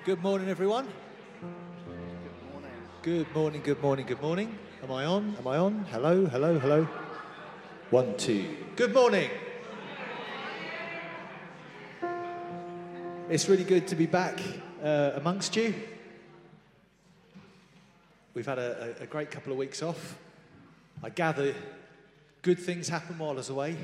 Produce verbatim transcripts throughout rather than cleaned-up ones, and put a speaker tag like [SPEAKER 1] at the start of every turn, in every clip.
[SPEAKER 1] Good morning, everyone. Good morning, good morning, good morning. Am I on? Am I on? Hello, hello, hello. One, two. Good morning. It's really good to be back uh, amongst you. We've had a, a, a great couple of weeks off. I gather good things happen while I was away.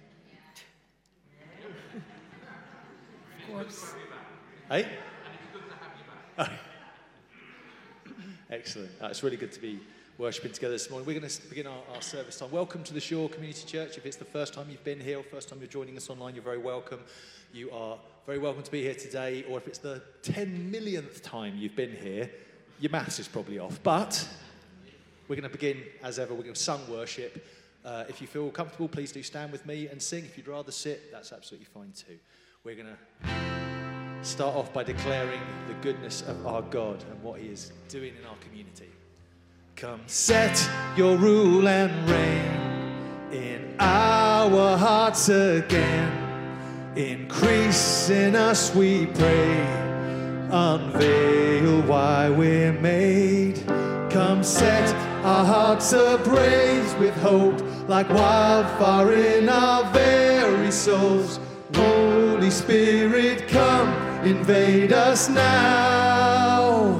[SPEAKER 2] Of course.
[SPEAKER 1] Hey? Oh. Excellent. Uh, it's really good to be worshipping together this morning. We're going to begin our, our service time. Welcome to the Shore Community Church. If it's the first time you've been here or first time you're joining us online, you're very welcome. You are very welcome to be here today. Or if it's the ten millionth time you've been here, your maths is probably off. But we're going to begin, as ever, we're going to sung worship. Uh, if you feel comfortable, please do stand with me and sing. If you'd rather sit, that's absolutely fine too. We're going to start off by declaring the goodness of our God and what he is doing in our community. Come set your rule and reign in our hearts again. Increase in us, we pray. Unveil why we're made. Come set our hearts ablaze with hope, like wildfire in our very souls. Holy Spirit, come invade us now.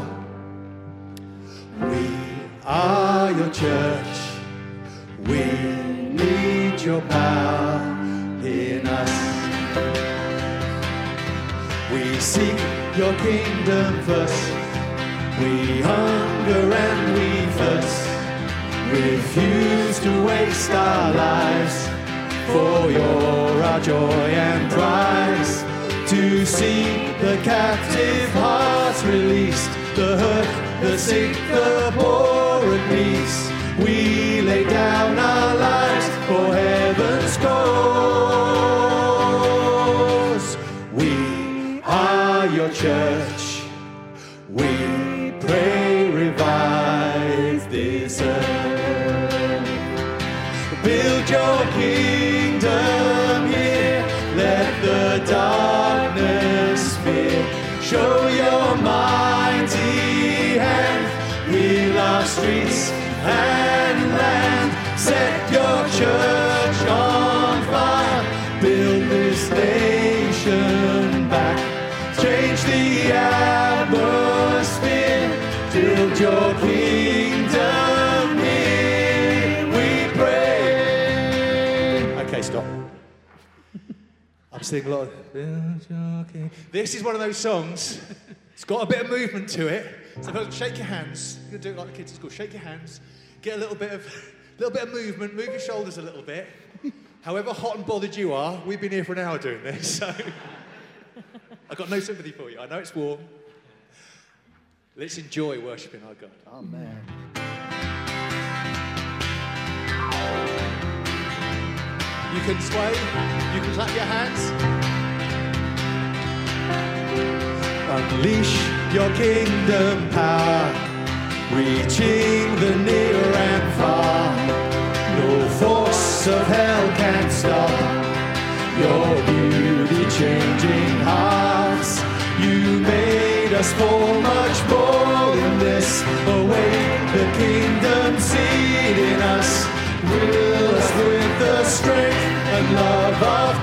[SPEAKER 1] We are your church. We need your power in us. We seek your kingdom first. We hunger and we thirst. Refuse to waste our lives, for you're our joy and prize. To see the captive hearts released, the hurt, the sick, the poor at peace. We lay down our lives for heaven's cause. We are your church. We pray, revive this earth. Build your kingdom here. Let the darkness fear. Show your mighty hand. Heal our streets and land. Set your church on fire. Build this nation back. Change the atmosphere. Build your kingdom here. We pray. Okay, stop. I'm singing a lot of... This is one of those songs. It's got a bit of movement to it. So shake your hands. You're going to do it like the kids at school. Shake your hands. Get a little bit of, little bit of movement. Move your shoulders a little bit. However hot and bothered you are, we've been here for an hour doing this, so I've got no sympathy for you. I know it's warm. Let's enjoy worshipping our God.
[SPEAKER 2] Amen.
[SPEAKER 1] You can sway, you can clap your hands. Unleash your kingdom power, reaching the near and far. No force of hell can stop your beauty changing hearts. You made us for much more than this. Awake the kingdom seed in us. Fill us with the strength and love of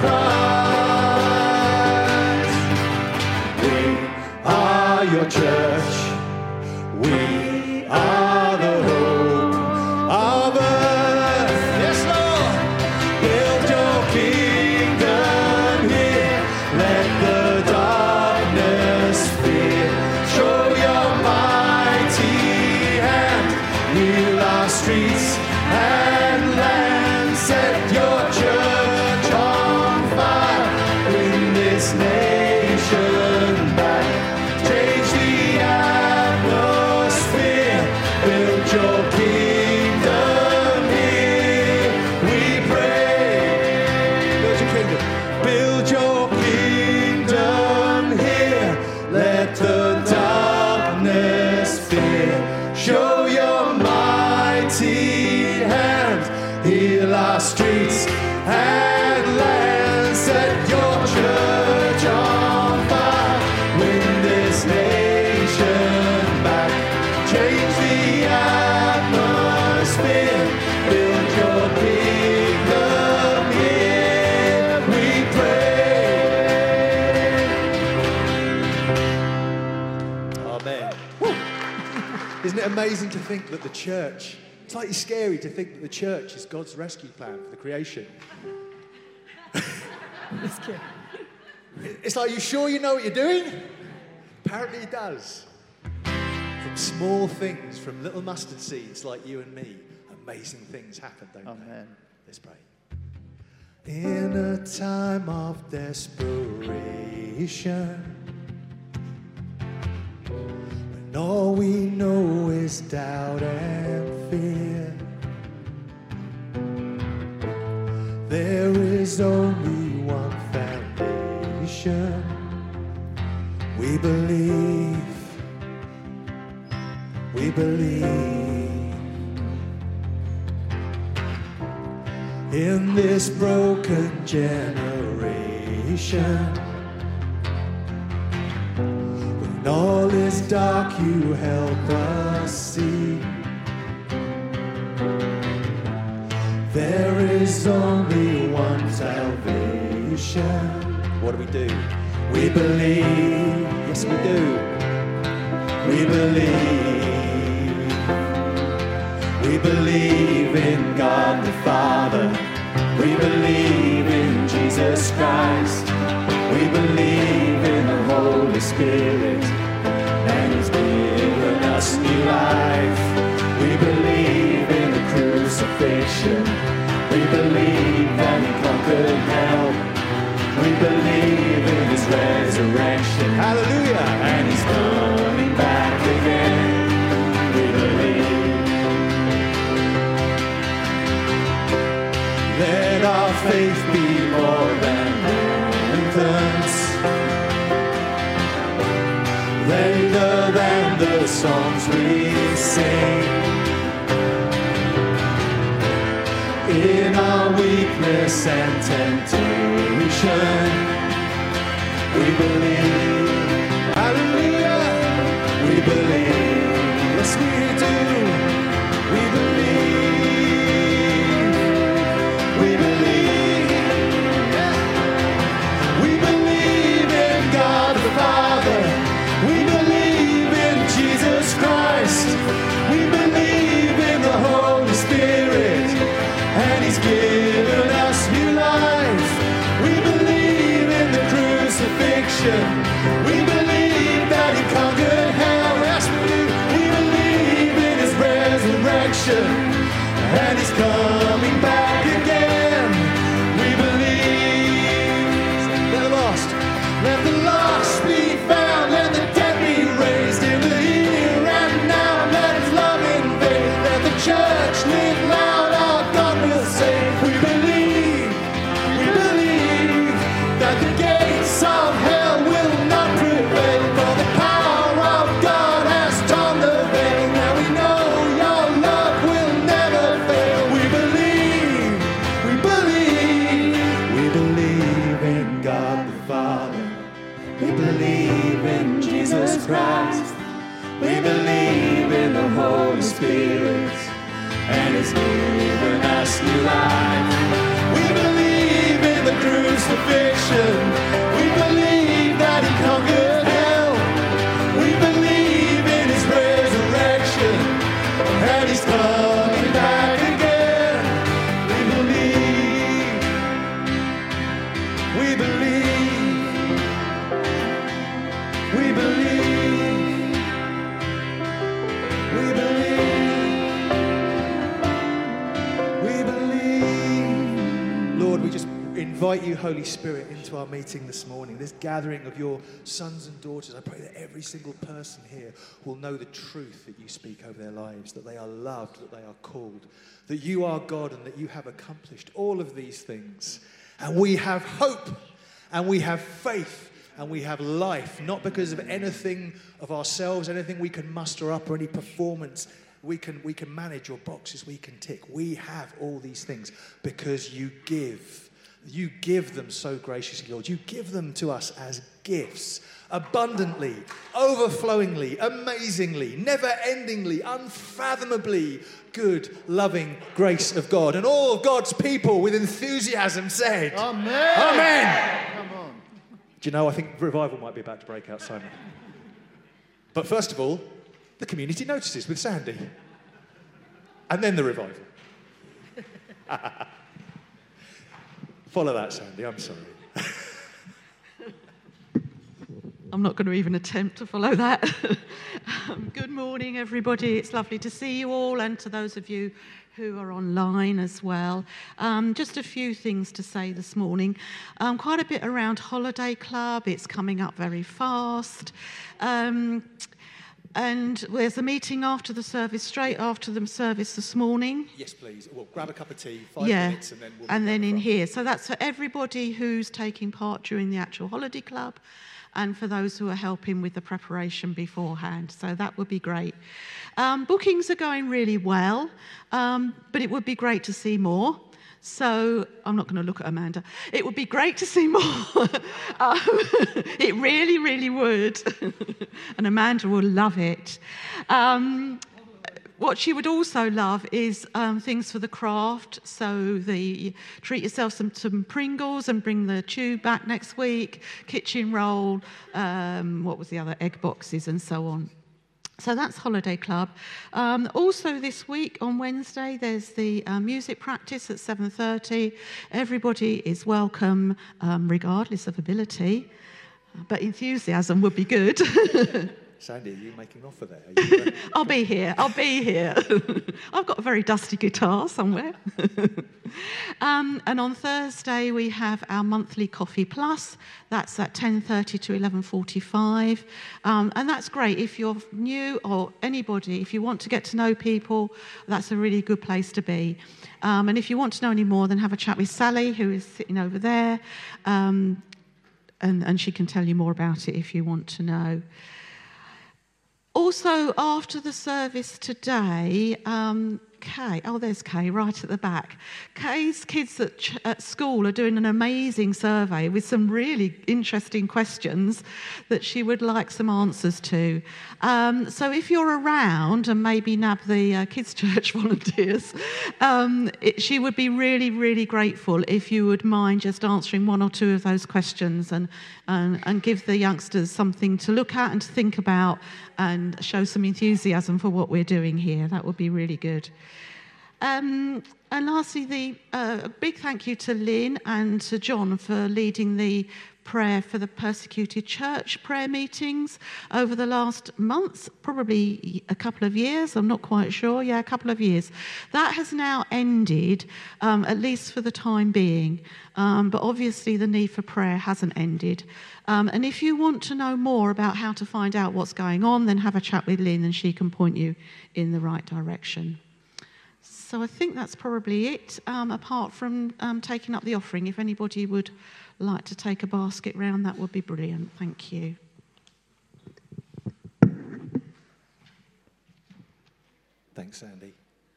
[SPEAKER 1] Christ. We are your church. We are the hope of earth. Yes, Lord. Build your kingdom here. Let the darkness fear. Show your mighty hand. Heal our streets and land. Set your church on fire. Bring this nation back. Change the atmosphere. Build your kingdom here. We pray. Build your kingdom. Build your kingdom here. Let the darkness fear. Show your mighty hand. Heal our streets and land. Set your church on fire. Win this nation. amazing to think that the church, it's slightly scary to think that the church is God's rescue plan for the creation.
[SPEAKER 2] It's scary.
[SPEAKER 1] It's like, you sure you know what you're doing? Apparently he does. From small things, from little mustard seeds like you and me, amazing things happen, don't
[SPEAKER 3] Amen.
[SPEAKER 1] they? Let's pray. In a time of desperation, when all we know is doubt and fear, there is only one foundation. We believe, we believe. In this broken generation, when all is dark, you help us see. There is only one salvation. What do we do? We believe. Yes, we do. We believe. We believe in God the Father. We believe in Jesus Christ. We believe in the Holy Spirit. And He's given us new life. We believe in the crucifixion. We believe that He conquered hell. We believe in His resurrection. Hallelujah! And He's coming back again. We believe. Let our faith be more than anthems, louder than the songs we sing. In our weakness and temptation, we believe. Hallelujah! We believe. Yes, we do. We believe. We believe. Yeah. We believe in God the Father. We believe in Jesus Christ. We believe in the Holy Spirit. And He's given us new life. We believe in the crucifixion. We believe that He conquered hell. Yes, we do. We believe in His resurrection. And He's coming back again. We believe. Let the lost, let the lost be found. Let the dead be raised in the here and now. Let His love invade. Let the church live loud. Our God will save. We believe, we believe that the gates of hell will not prevail. For the power of God has torn the veil. Now we know Your love will never fail. We believe, we believe, we believe in God the Father. We believe in Jesus Christ. We believe in the Holy Spirit. And He's given us new life. We believe in the crucifixion. We believe that He conquered hell. We believe in His resurrection. And He's coming back again. We believe. We believe. We believe. We believe. We believe. Lord, we just invite You, Holy Spirit, into our meeting this morning, this gathering of Your sons and daughters. I pray that every single person here will know the truth that You speak over their lives, that they are loved, that they are called, that You are God and that You have accomplished all of these things. And we have hope, and we have faith, and we have life, not because of anything of ourselves, anything we can muster up, or any performance we can we can manage, or boxes we can tick. We have all these things because You give. You give them so graciously, Lord. You give them to us as gifts, abundantly, overflowingly, amazingly, never-endingly, unfathomably good, loving grace of God. And all of God's people with enthusiasm said,
[SPEAKER 3] Amen.
[SPEAKER 1] Amen.
[SPEAKER 3] Come on.
[SPEAKER 1] Do you know, I think revival might be about to break out, Simon. But first of all, the community notices with Sandy. And then the revival. Follow that, Sandy, I'm sorry.
[SPEAKER 2] I'm not going to even attempt to follow that. um, good morning, everybody. It's lovely to see you all, and to those of you who are online as well. Um, just a few things to say this morning. Um, quite a bit around Holiday Club. It's coming up very fast. Um, and there's a meeting after the service, straight after the service this morning.
[SPEAKER 1] Yes, please. Well, grab a cup of tea, five
[SPEAKER 2] yeah.
[SPEAKER 1] minutes, and then we'll
[SPEAKER 2] And then in
[SPEAKER 1] front.
[SPEAKER 2] here. So that's for everybody who's taking part during the actual Holiday Club, and for those who are helping with the preparation beforehand. So that would be great. Um, bookings are going really well, um, but it would be great to see more. So I'm not going to look at Amanda. It would be great to see more. um, it really, really would. And Amanda will love it. Um, What she would also love is um, things for the craft. So the treat yourself some, some Pringles and bring the tube back next week, kitchen roll, um, what was the other, egg boxes and so on. So that's Holiday Club. Um, also this week on Wednesday, there's the uh, music practice at seven thirty. Everybody is welcome, um, regardless of ability, but enthusiasm would be good.
[SPEAKER 1] Sandy, are you making an offer there? Are you, uh...
[SPEAKER 2] I'll be here, I'll be here. I've got a very dusty guitar somewhere. um, and on Thursday, we have our monthly Coffee Plus. That's at ten thirty to eleven forty-five. Um, and that's great. If you're new or anybody, if you want to get to know people, that's a really good place to be. Um, and if you want to know any more, then have a chat with Sally, who is sitting over there. Um, and, and she can tell you more about it if you want to know. Also, after the service today, um, Kay, oh, there's Kay right at the back. Kay's kids at, ch- at school are doing an amazing survey with some really interesting questions that she would like some answers to. Um, so if you're around and maybe nab the uh, Kids Church volunteers, um, it, she would be really, really grateful if you would mind just answering one or two of those questions and, and, and give the youngsters something to look at and to think about and show some enthusiasm for what we're doing here. That would be really good. Um, and lastly, the, uh, a big thank you to Lynn and to John for leading the prayer for the persecuted church prayer meetings over the last months, probably a couple of years, I'm not quite sure, yeah, a couple of years. That has now ended, um, at least for the time being, um, but obviously the need for prayer hasn't ended. Um, and if you want to know more about how to find out what's going on, then have a chat with Lynn and she can point you in the right direction. So I think that's probably it, um, apart from um, taking up the offering. If anybody would like to take a basket round, that would be brilliant. Thank you.
[SPEAKER 1] Thanks, Sandy.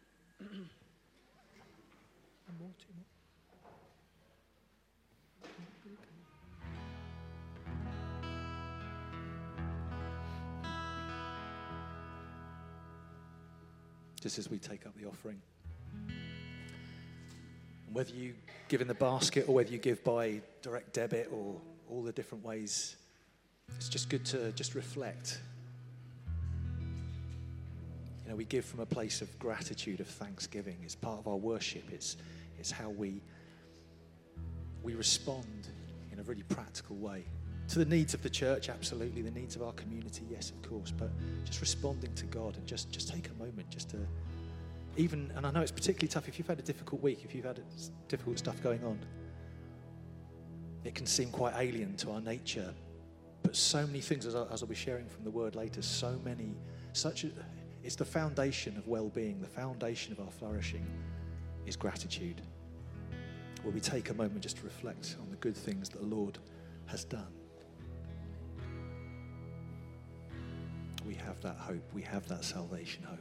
[SPEAKER 1] Just as we take up the offering. And whether you give in the basket or whether you give by direct debit or all the different ways, it's just good to just reflect. You know, we give from a place of gratitude, of thanksgiving. It's part of our worship. It's, it's how we, we respond in a really practical way. To the needs of the church, absolutely. The needs of our community, yes, of course. But just responding to God and just, just take a moment just to even, and I know it's particularly tough if you've had a difficult week, if you've had difficult stuff going on. It can seem quite alien to our nature. But so many things, as, I, as I'll be sharing from the word later, so many, such a, it's the foundation of well-being, the foundation of our flourishing is gratitude. Where we take a moment just to reflect on the good things that the Lord has done. We have that hope. We have that salvation hope.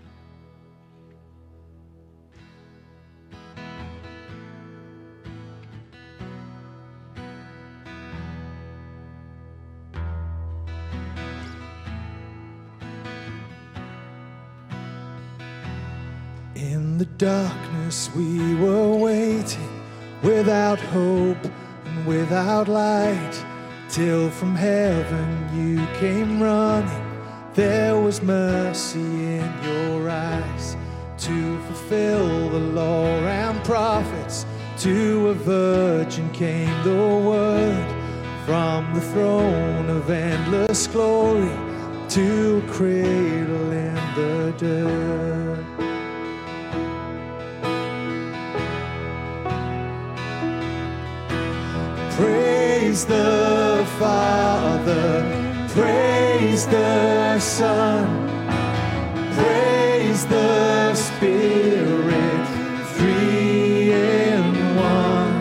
[SPEAKER 1] In the darkness we were waiting, without hope and without light, till from heaven you came running, there was mercy in your eyes to fulfill the law and prophets. To a virgin came the word from the throne of endless glory to a cradle in the dirt. Praise the Father, praise the Son, praise the Spirit, three in one.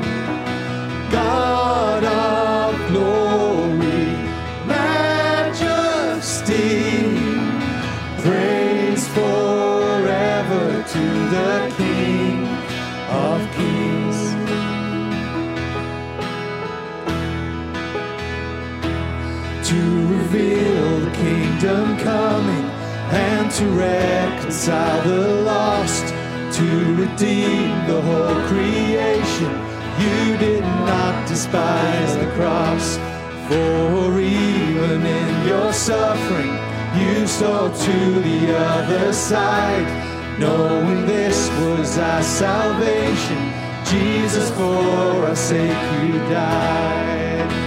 [SPEAKER 1] God of glory, majesty, praise forever to the King of Kings. To reveal the kingdom coming and to reconcile the lost, to redeem the whole creation. You did not despise the cross, for even in your suffering you saw to the other side, knowing this was our salvation. Jesus, for our sake you died.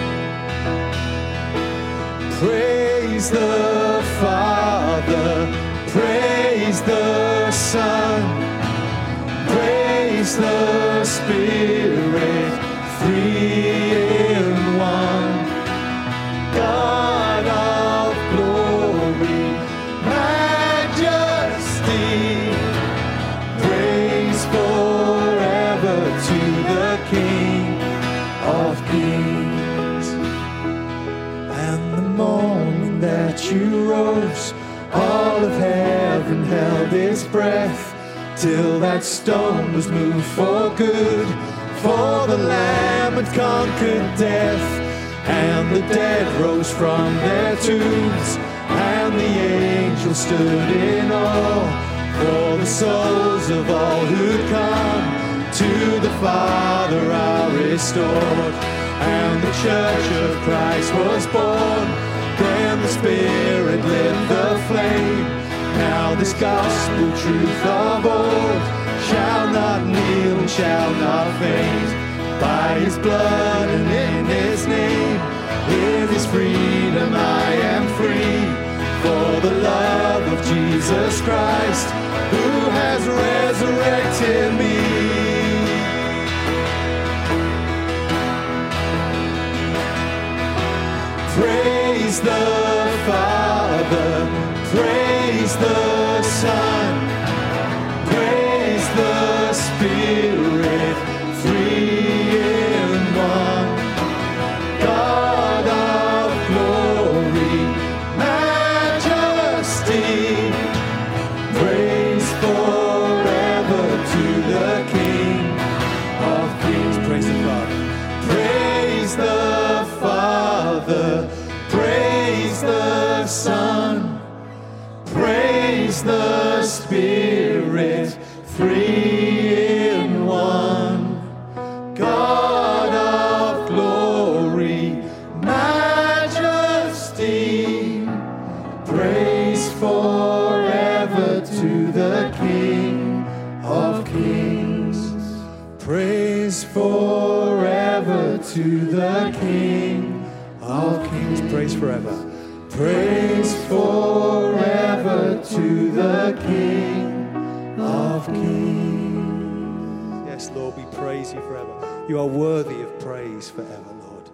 [SPEAKER 1] Praise the Father, praise the Son, praise the Spirit, three in one. God of glory, majesty, praise forever to the King of Kings. And the moment that you rose, all of heaven held its breath, till that stone was moved for good. For the Lamb had conquered death, and the dead rose from their tombs, and the angels stood in awe, for the souls of all who'd come to the Father are restored. And the church of Christ was born, then the Spirit lit the flame. Now this gospel truth of old shall not kneel and shall not faint. By his blood and in his name, in his freedom I am free. For the love of Jesus Christ, who has resurrected me. Praise the Father, praise the Son, praise the Spirit, three in one. God of glory, majesty, praise forever to the King of Kings. Praise the Father, praise the Father, praise the Son, praise the Spirit, three in one. God of glory, majesty, praise forever to the King of Kings. Praise forever to the King of Kings. Praise forever. Praise forever to the King of Kings. Yes, Lord, we praise you forever. You are worthy of praise forever, Lord.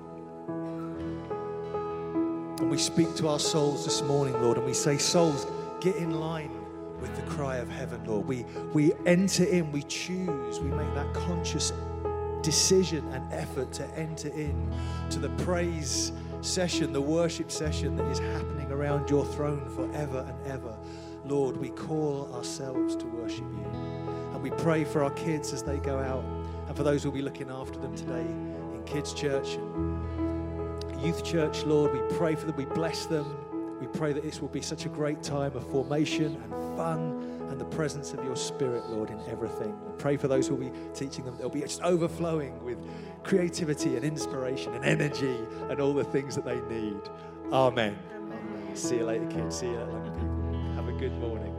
[SPEAKER 1] And we speak to our souls this morning, Lord, and we say, souls, get in line with the cry of heaven, Lord. We, we enter in, we choose, we make that conscious decision and effort to enter in to the praise session, the worship session that is happening around your throne forever and ever. Lord, we call ourselves to worship you. And we pray for our kids as they go out, and for those who will be looking after them today in kids' church and youth church. Lord, we pray for them, we bless them. We pray that this will be such a great time of formation and fun and the presence of your Spirit, Lord, in everything. We pray for those who will be teaching them. They'll be just overflowing with creativity and inspiration and energy and all the things that they need. Amen. Amen. See you later, kids. See you later, young people. Have a good morning.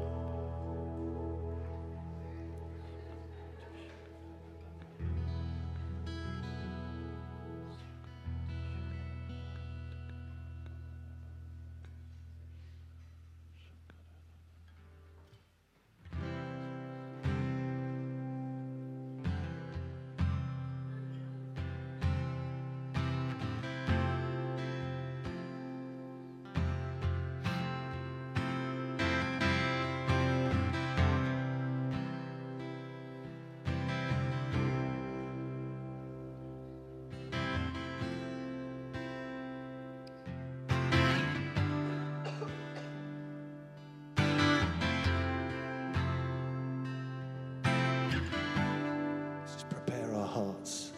[SPEAKER 1] Hearts.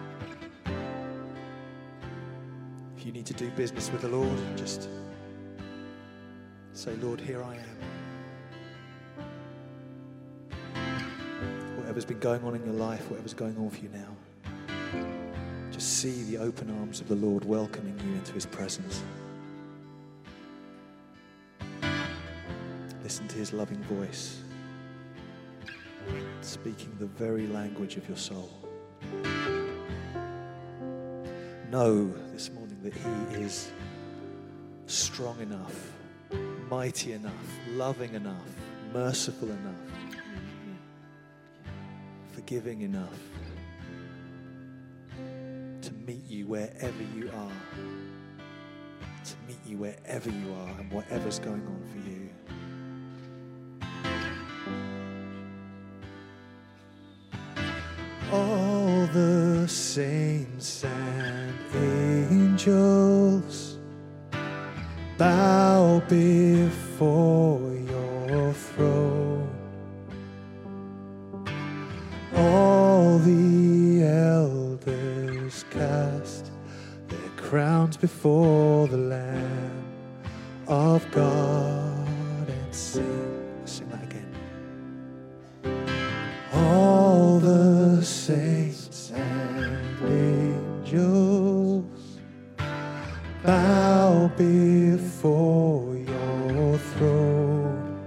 [SPEAKER 1] If you need to do business with the Lord, just say, Lord, here I am. Whatever's been going on in your life, whatever's going on for you now, just see the open arms of the Lord welcoming you into his presence. Listen to his loving voice, speaking the very language of your soul. Know this morning that he is strong enough, mighty enough, loving enough, merciful enough, forgiving enough to meet you wherever you are, to meet you wherever you are and whatever's going on for you. All the saints and angels bow before your throne. All the elders cast their crowns before the Lamb of God and sing. Sing that again. All the saints and angels bow before your throne.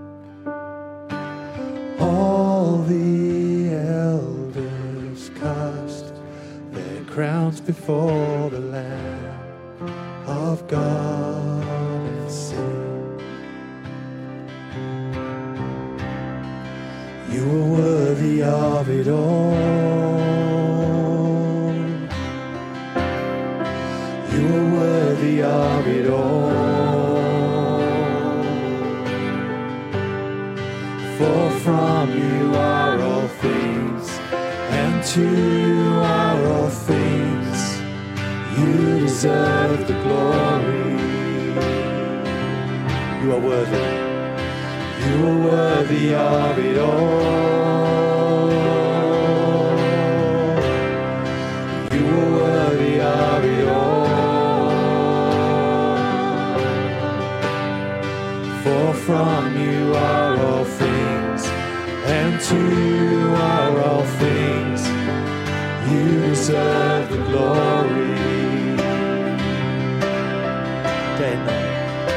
[SPEAKER 1] All the elders cast their crowns before the Lamb of God and sing. You are worthy of it all. You are worthy of it all. For from you are all things, and to you are all things. You deserve the glory. You are worthy. You are worthy of it all. You are worthy of it all. For from you are all things, and to you are all things. You deserve the glory. Day and night.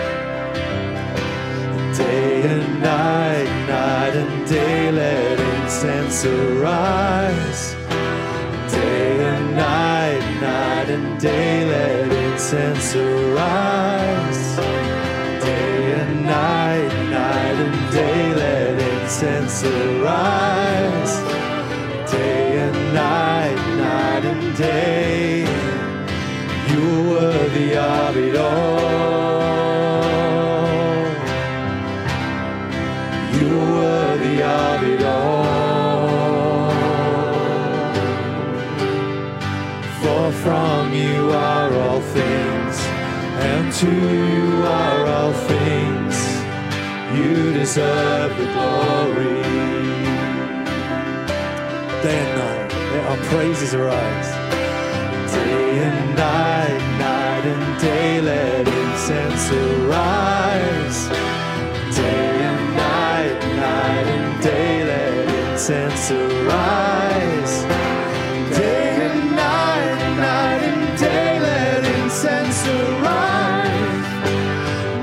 [SPEAKER 1] Day and night, night and day, let incense arise. Day and night, night and day, let incense arise. Day and night, night and day, let incense arise. Day and night, night and day, you're worthy of it all. You're worthy of it all. For from you are all things, and to you are all things. You deserve the glory. Day and night, let our praises arise. Day and night, night and day, let incense arise. Day and night, night and day, let incense arise. Day and night, night and day, let incense arise.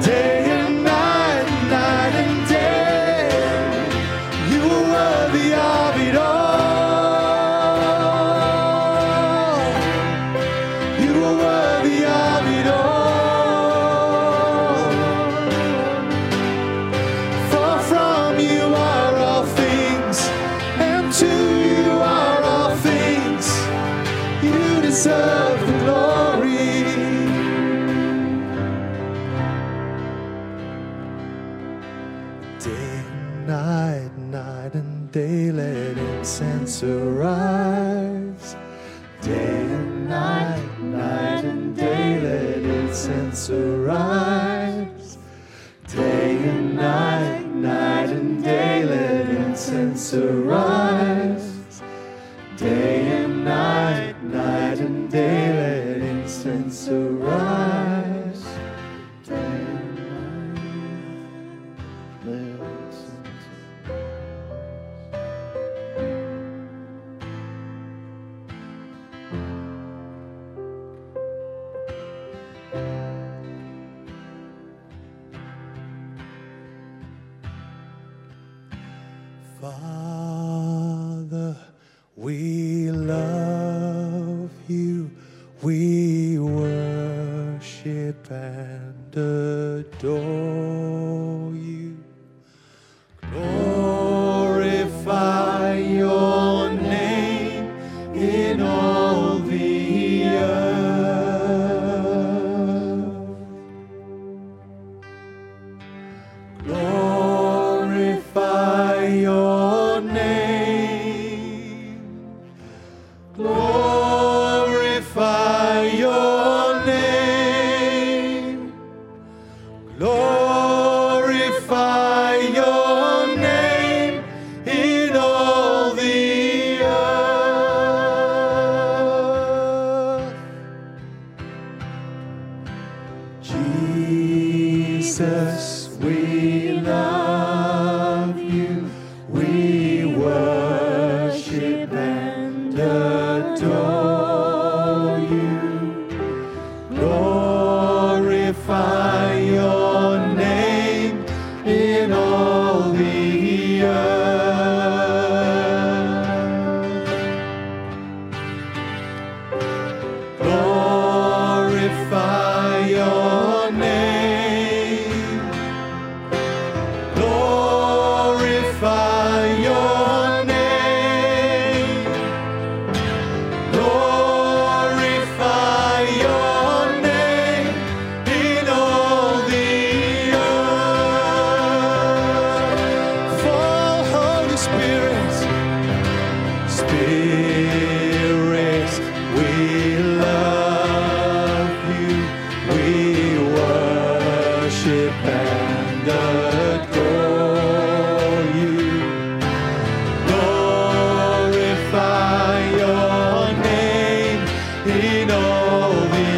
[SPEAKER 1] deserve the glory. Day and night, night and day, let incense arise. Day and night, night and day, let incense arise. Day and night, night and day, let incense arise. Day and night, night and day, let incense arise. Day and night, let incense Father, we love you, we worship and adore you. Glorify your name in all the earth. Glorify your name. Glorify your name. Glorify your name in all the earth. Jesus, we love you. We worship and adore you. Glorify your name in all the earth. Glorify your name. Glorify your name. Glorify your name in all the earth. Fall, Holy Spirit. Spirit, we love you. We worship and adore you. Glorify your name in all the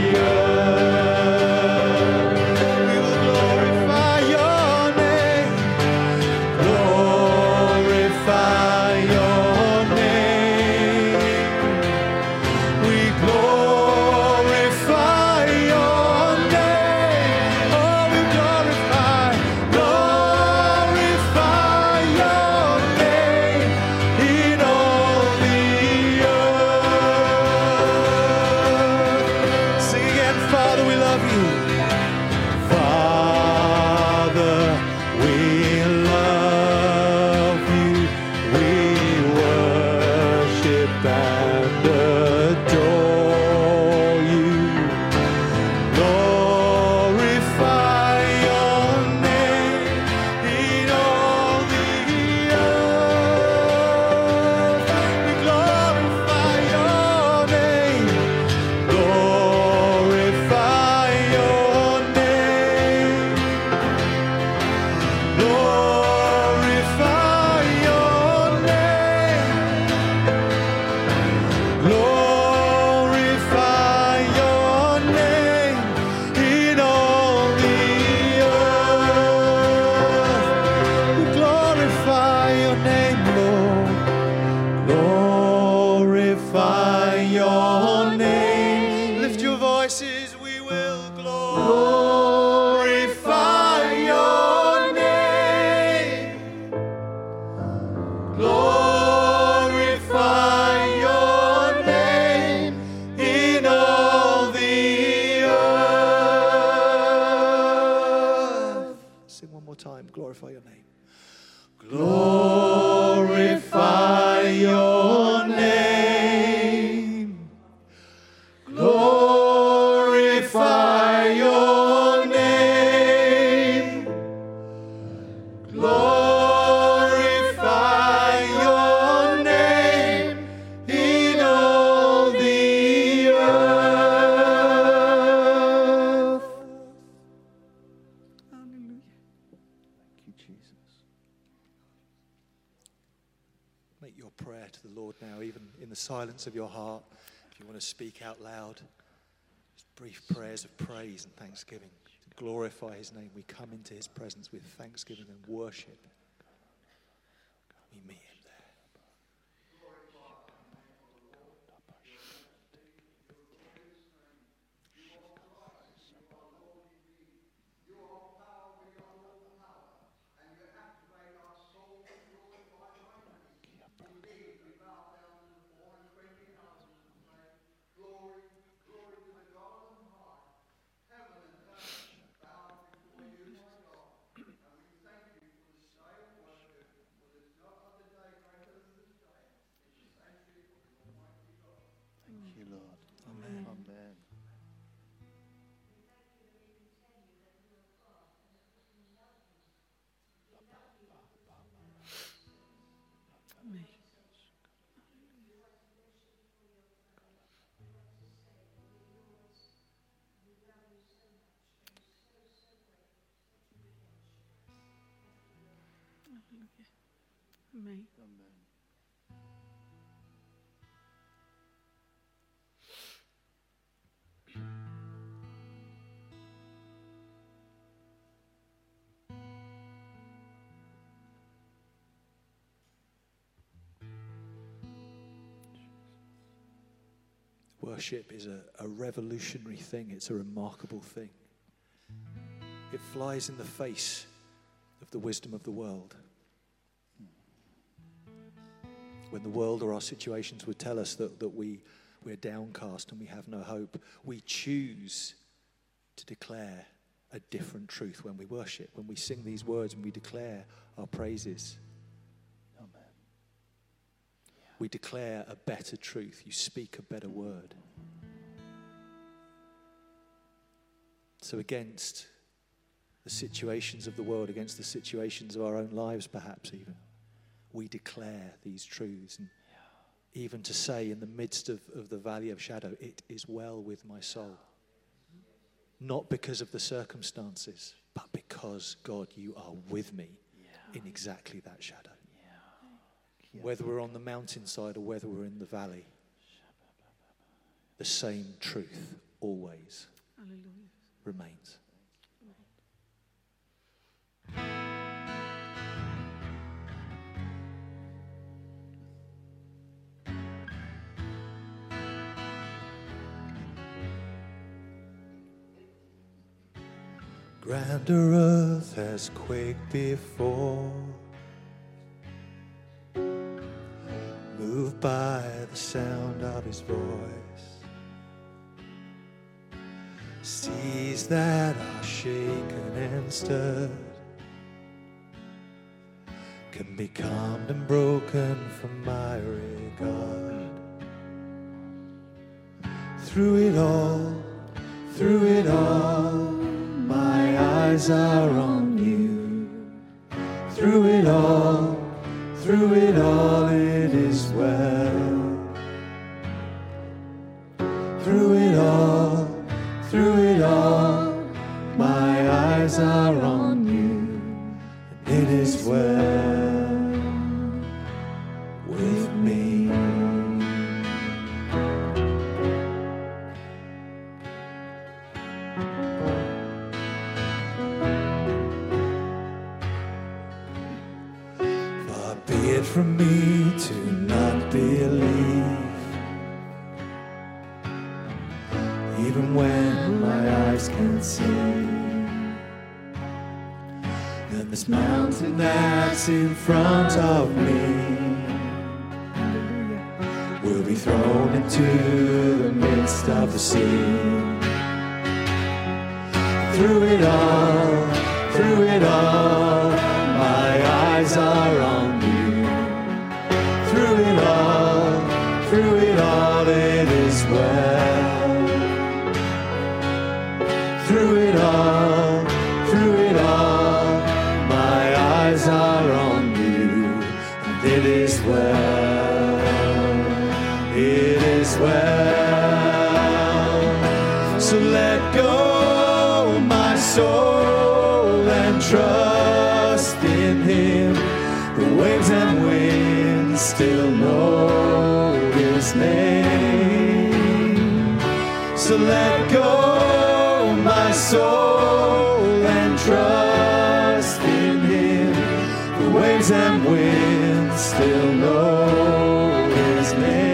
[SPEAKER 1] earth. We will glorify your name. Glorify your name. We glorify your name. Oh, we glorify, glorify your name in all the earth. Sing again, Father, we love you. Father, we love you. We worship and adore you. Glorify your name in all the earth. We glorify your name. Glorify your name. Glorify your name. Glorify your name in all the earth. We glorify your name, Lord. Glorify your name. Lift your voices, we will glorify your name. Glorify your name in all the earth. Sing one more time. Glorify your name. Glorify your name. your prayer to the Lord now, even in the silence of your heart. If you want to speak out loud, just brief prayers of praise and thanksgiving. To glorify his name, we come into his presence with thanksgiving and worship. We meet him there.
[SPEAKER 3] Amen.
[SPEAKER 1] Worship is a, a revolutionary thing. It's a remarkable thing. It flies in the face of the wisdom of the world. When the world or our situations would tell us that, that we, we're downcast and we have no hope, we choose to declare a different truth when we worship, when we sing these words and we declare our praises. Amen. Yeah. We declare a better truth. You speak a better word. So against the situations of the world, against the situations of our own lives perhaps even, we declare these truths. And even to say in the midst of, of the valley of shadow, it is well with my soul. Not because of the circumstances, but because, God, you are with me yeah. in exactly that shadow. Yeah. Whether we're on the mountainside or whether we're in the valley, the same truth always Hallelujah. Remains. Grander earth has quaked before, moved by the sound of his voice. Seas that are shaken and stirred can be calmed and broken from my regard. Through it all, through it all, my eyes are on you. Through it all, through it all, it is well. Through it all, through it all, my eyes are on you, and it is well with me. Far be it from me to not believe, even when my eyes can't see. And this mountain that's in front of me will be thrown into the midst of the sea. Through it all, through it all, my eyes are on you. Through it all, through it all, it is well. Through it all, through it all, my eyes are on you, and it is well, it is well. So let go, my soul, and trust in him. The waves and winds
[SPEAKER 4] still know his name. So let go, my soul, and trust in him. The waves and winds still know his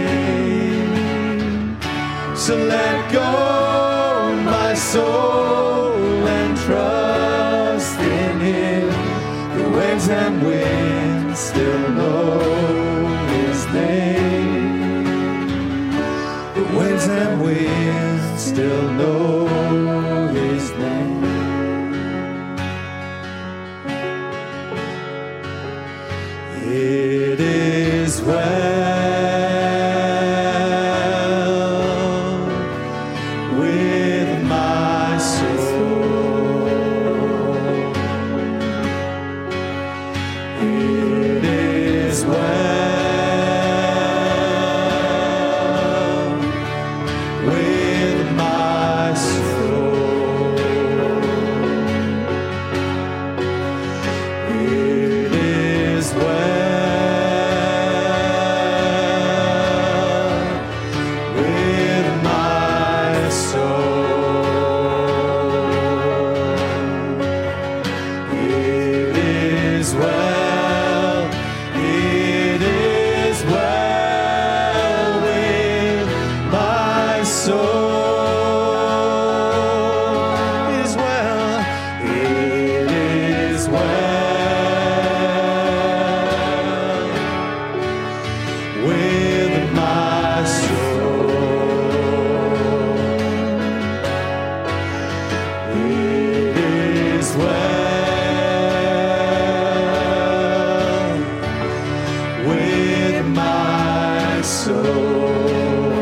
[SPEAKER 4] name. So let go, my soul, and trust in him. The waves and winds still know his name. The waves and winds still know his name. It is well with my soul. It is well with my soul. It is well with my soul. It is well, it is well with my soul. It is well, it is well with my soul. It is well with my soul.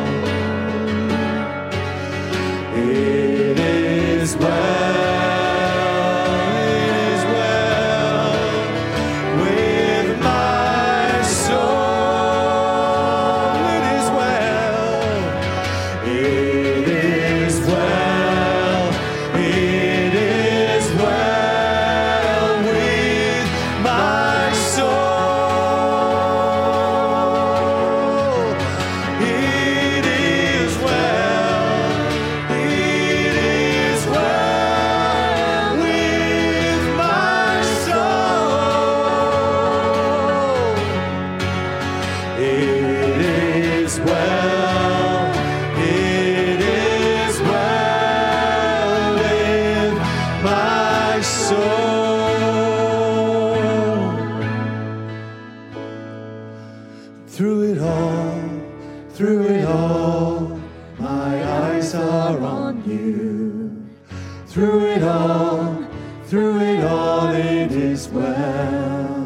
[SPEAKER 4] It is well, it is well with my soul. It is well, it is well, it is well with my soul. It is well, it is well with my soul. It is well, it is well with my soul. Through it all, through it all, my eyes are on you. Through it all, through it all, it is well.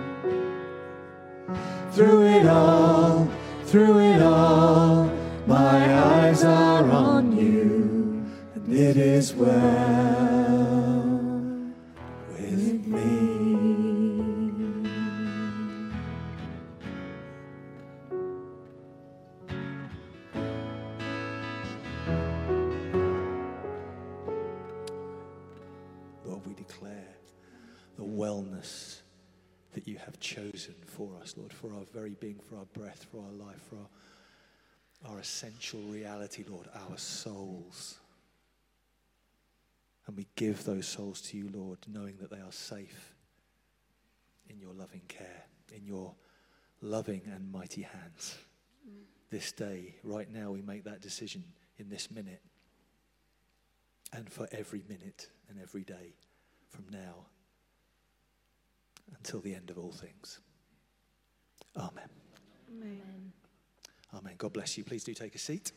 [SPEAKER 4] Through it all, through it all, my eyes are on you, and it is well with me. Lord, we declare the wellness that you have chosen for us, Lord, for our very being, for our breath, for our life, for our, our essential reality, Lord, our souls. And we give those souls to you, Lord, knowing that they are safe in your loving care, in your loving and mighty hands. Mm. This day, right now, we make that decision in this minute and for every minute and every day from now until the end of all things. Amen.
[SPEAKER 3] Amen.
[SPEAKER 1] Amen. God bless you. Please do take a seat.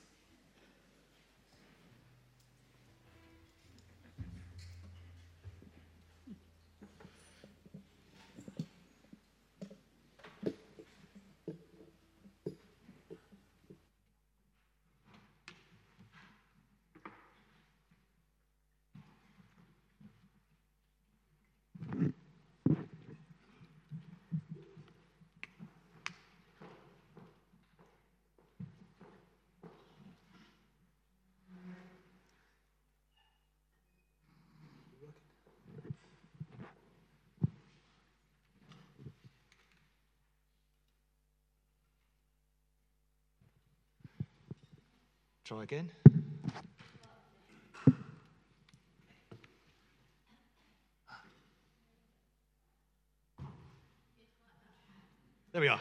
[SPEAKER 1] Try again. There we are.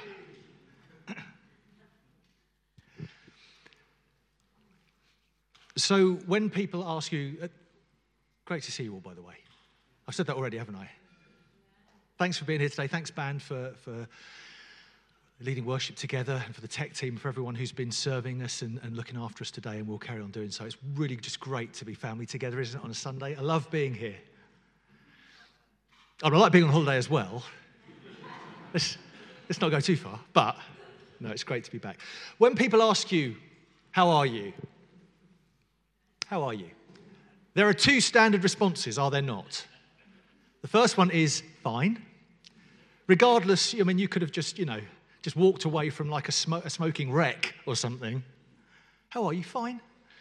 [SPEAKER 1] So when people ask you, uh, great to see you all, by the way. I've said that already, haven't I? Thanks for being here today. Thanks, band, for, for leading worship together, and for the tech team, for everyone who's been serving us and, and looking after us today, and we'll carry on doing so. It's really just great to be family together, isn't it, on a Sunday? I love being here. I like being on holiday as well. Let's, let's not go too far, but no, it's great to be back. When people ask you, how are you? How are you? There are two standard responses, are there not? The first one is fine. Regardless, I mean, you could have just, you know, just walked away from like a, sm- a smoking wreck or something. How are you? Fine.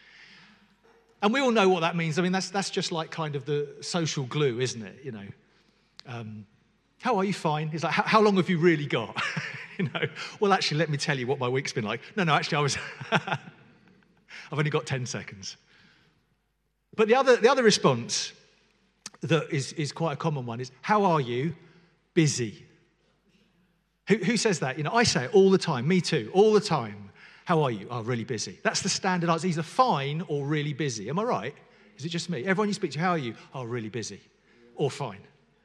[SPEAKER 1] And we all know what that means. I mean, that's that's just like kind of the social glue, isn't it? You know, um, how are you? Fine. It's like, how, how long have you really got? You know, well, actually, let me tell you what my week's been like. No, no, actually, I was, I've only got ten seconds. But the other the other response that is, is quite a common one is, how are you? Busy. Who, who says that? You know, I say it all the time. Me too, all the time. How are you? Oh, really busy. That's the standard answer. Either fine or really busy. Am I right? Is it just me? Everyone you speak to, how are you? Oh, really busy. Or fine.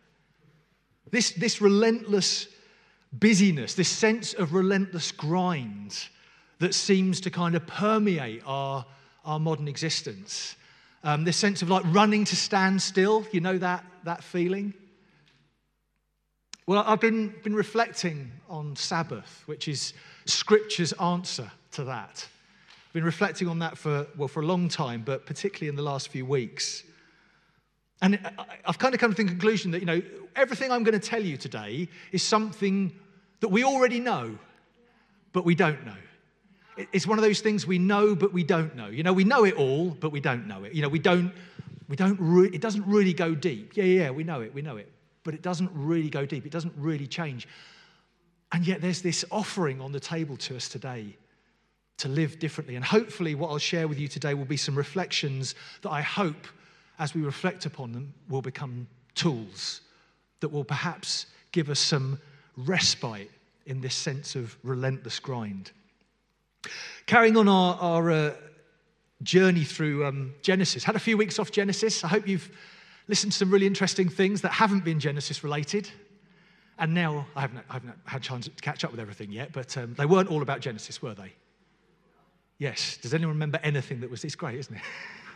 [SPEAKER 1] This, this relentless busyness, this sense of relentless grind that seems to kind of permeate our, our modern existence. Um, this sense of like running to stand still, you know that, that feeling? Well, I've been, been reflecting on Sabbath, which is Scripture's answer to that. I've been reflecting on that for, well, for a long time, but particularly in the last few weeks. And I've kind of come to the conclusion that, you know, everything I'm going to tell you today is something that we already know, but we don't know. It's one of those things we know, but we don't know. You know, we know it all, but we don't know it. You know, we don't, we don't, re- it doesn't really go deep. Yeah, yeah, yeah, we know it, we know it. But it doesn't really go deep. It doesn't really change. And yet there's this offering on the table to us today to live differently. And hopefully what I'll share with you today will be some reflections that I hope, as we reflect upon them, will become tools that will perhaps give us some respite in this sense of relentless grind. Carrying on our, our uh, journey through um, Genesis. Had a few weeks off Genesis. I hope you've listened to some really interesting things that haven't been Genesis related. And now, I haven't, I haven't had a chance to catch up with everything yet, but um, they weren't all about Genesis, were they? Yes. Does anyone remember anything that was, it's great, isn't it?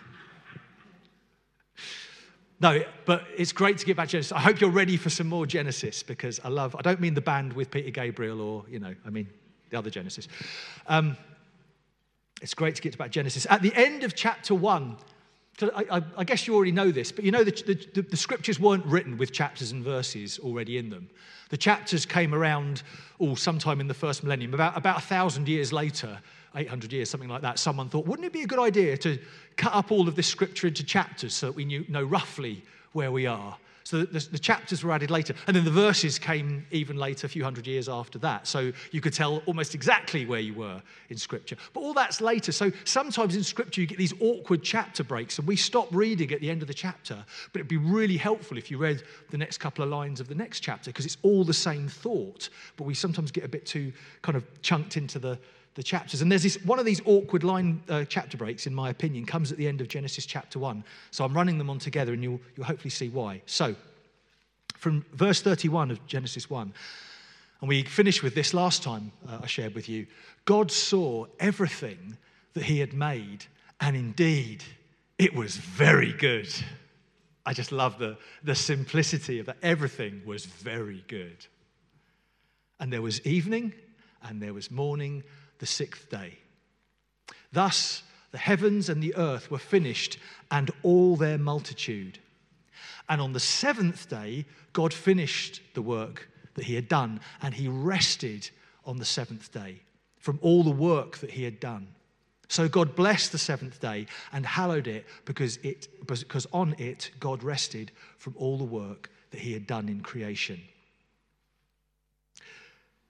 [SPEAKER 1] No, but it's great to get back to Genesis. I hope you're ready for some more Genesis, because I love, I don't mean the band with Peter Gabriel or, you know, I mean the other Genesis. Um, it's great to get back to Genesis. At the end of chapter one, I, I, I guess you already know this, but you know the, the, the scriptures weren't written with chapters and verses already in them. The chapters came around, oh, sometime in the first millennium. About, about a thousand years later, eight hundred years, something like that, someone thought, wouldn't it be a good idea to cut up all of this scripture into chapters so that we knew, know roughly where we are? So the, the chapters were added later. And then the verses came even later, a few hundred years after that. So you could tell almost exactly where you were in Scripture. But all that's later. So sometimes in Scripture you get these awkward chapter breaks and we stop reading at the end of the chapter. But it'd be really helpful if you read the next couple of lines of the next chapter, because it's all the same thought. But we sometimes get a bit too kind of chunked into the the chapters. And there's this one of these awkward line uh, chapter breaks, in my opinion, comes at the end of Genesis chapter one. So I'm running them on together and you'll, you'll hopefully see why. So from verse thirty-one of Genesis one, and we finished with this last time uh, I shared with you, God saw everything that he had made, and indeed it was very good. I just love the, the simplicity of that. Everything was very good. And there was evening and there was morning, the sixth day. Thus the heavens and the earth were finished, and all their multitude. And on the seventh day, God finished the work that he had done, and he rested on the seventh day from all the work that he had done. So God blessed the seventh day and hallowed it, because it because on it God rested from all the work that he had done in creation.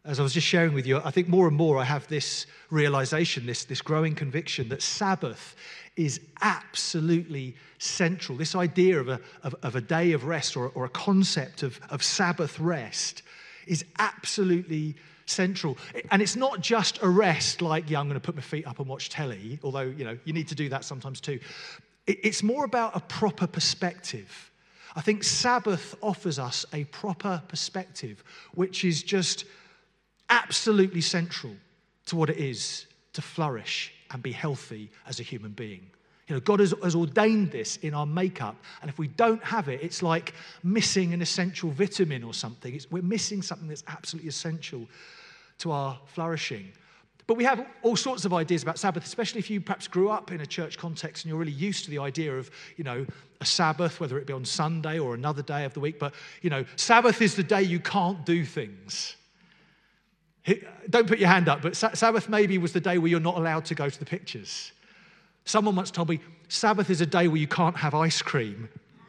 [SPEAKER 1] as I was just sharing with you, I think more and more I have this realization, this, this growing conviction that Sabbath is absolutely central. This idea of a, of, of a day of rest or, or a concept of, of Sabbath rest is absolutely central. And it's not just a rest like, yeah, I'm going to put my feet up and watch telly, although, you know, you need to do that sometimes too. It, it's more about a proper perspective. I think Sabbath offers us a proper perspective, which is just absolutely central to what it is to flourish and be healthy as a human being. You know, God has, has ordained this in our makeup, and if we don't have it, it's like missing an essential vitamin or something. It's, we're missing something that's absolutely essential to our flourishing. But we have all sorts of ideas about Sabbath, especially if you perhaps grew up in a church context and you're really used to the idea of, you know, a Sabbath, whether it be on Sunday or another day of the week. But, you know, Sabbath is the day you can't do things. Don't put your hand up, but Sabbath maybe was the day where you're not allowed to go to the pictures. Someone once told me, Sabbath is a day where you can't have ice cream.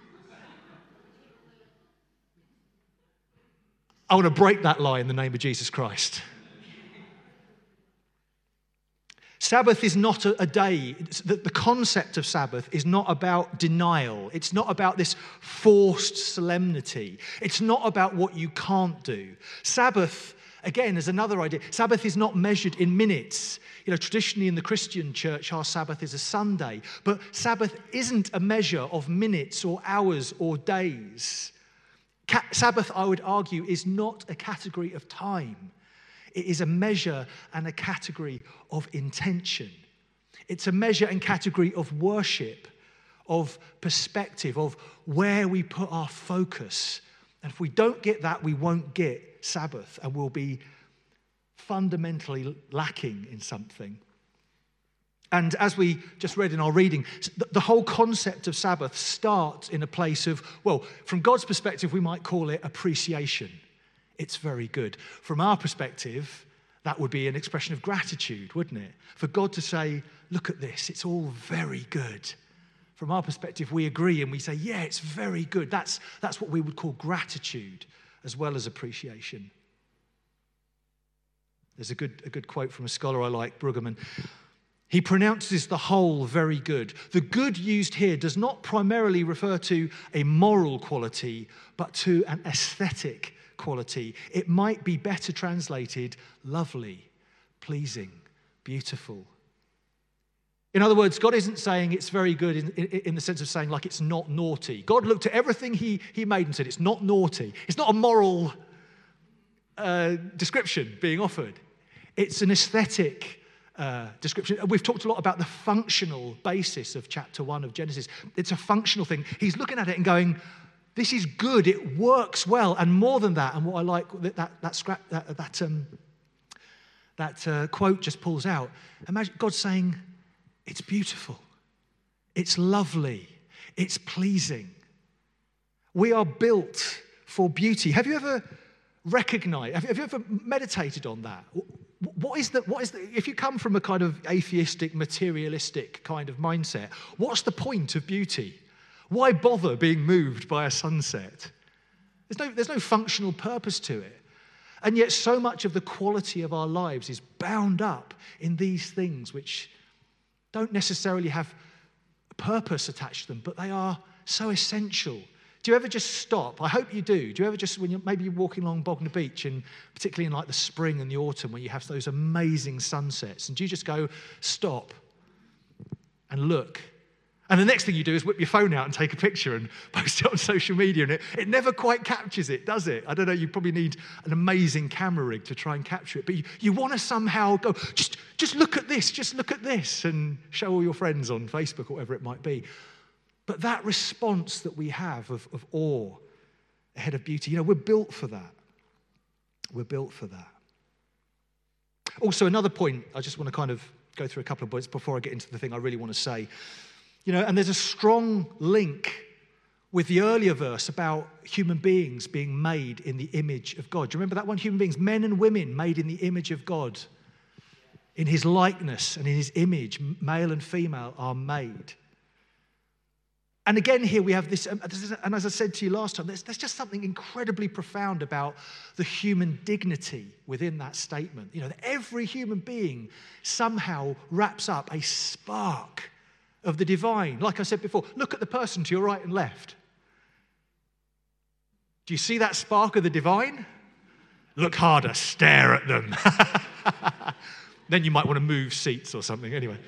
[SPEAKER 1] I want to break that lie in the name of Jesus Christ. Sabbath is not a, a day. The, the concept of Sabbath is not about denial. It's not about this forced solemnity. It's not about what you can't do. Sabbath, again, is another idea. Sabbath is not measured in minutes. You know, traditionally in the Christian church, our Sabbath is a Sunday. But Sabbath isn't a measure of minutes or hours or days. Ca- Sabbath, I would argue, is not a category of time. It is a measure and a category of intention. It's a measure and category of worship, of perspective, of where we put our focus. And if we don't get that, we won't get Sabbath, and we'll be fundamentally lacking in something. And as we just read in our reading, the whole concept of Sabbath starts in a place of, well, from God's perspective, we might call it appreciation. It's very good. From our perspective, that would be an expression of gratitude, wouldn't it? For God to say, look at this, it's all very good. From our perspective, we agree and we say, yeah, it's very good. That's, that's what we would call gratitude as well as appreciation. There's a good, a good quote from a scholar I like, Brueggemann. He pronounces the whole very good. The good used here does not primarily refer to a moral quality, but to an aesthetic quality. It might be better translated lovely, pleasing, beautiful. In other words, God isn't saying it's very good in, in, in the sense of saying like it's not naughty. God looked at everything he, he made and said it's not naughty. It's not a moral uh, description being offered. It's an aesthetic uh, description. We've talked a lot about the functional basis of chapter one of Genesis. It's a functional thing. He's looking at it and going, this is good, it works well, and more than that, and what I like, that that that, scrap, that, that, um, that uh, quote just pulls out. Imagine God saying, it's beautiful, it's lovely, it's pleasing. We are built for beauty. Have you ever recognized, have you, have you ever meditated on that? What is the, what is the, if you come from a kind of atheistic, materialistic kind of mindset, what's the point of beauty? Why bother being moved by a sunset? There's no, there's no functional purpose to it. And yet so much of the quality of our lives is bound up in these things which don't necessarily have a purpose attached to them, but they are so essential. Do you ever just stop? I hope you do. Do you ever just, when you're maybe you're walking along Bognor Beach, and particularly in like the spring and the autumn when you have those amazing sunsets, and do you just go, stop and look? And the next thing you do is whip your phone out and take a picture and post it on social media, and it, it never quite captures it, does it? I don't know, you probably need an amazing camera rig to try and capture it, but you, you want to somehow go, just, just look at this, just look at this, and show all your friends on Facebook or whatever it might be. But that response that we have of, of awe ahead of beauty, you know, we're built for that. We're built for that. Also, another point, I just want to kind of go through a couple of points before I get into the thing I really want to say. You know, and there's a strong link with the earlier verse about human beings being made in the image of God. Do you remember that one? Human beings, men and women made in the image of God. In his likeness and in his image, male and female are made.
[SPEAKER 5] And again, here we have this, and as I said to you last time, there's, there's just something incredibly profound about the human dignity within that statement. You know, that every human being somehow wraps up a spark of the divine. Like I said before, look at the person to your right and left. Do you see that spark of the divine? Look harder, stare at them. Then you might want to move seats or something, anyway.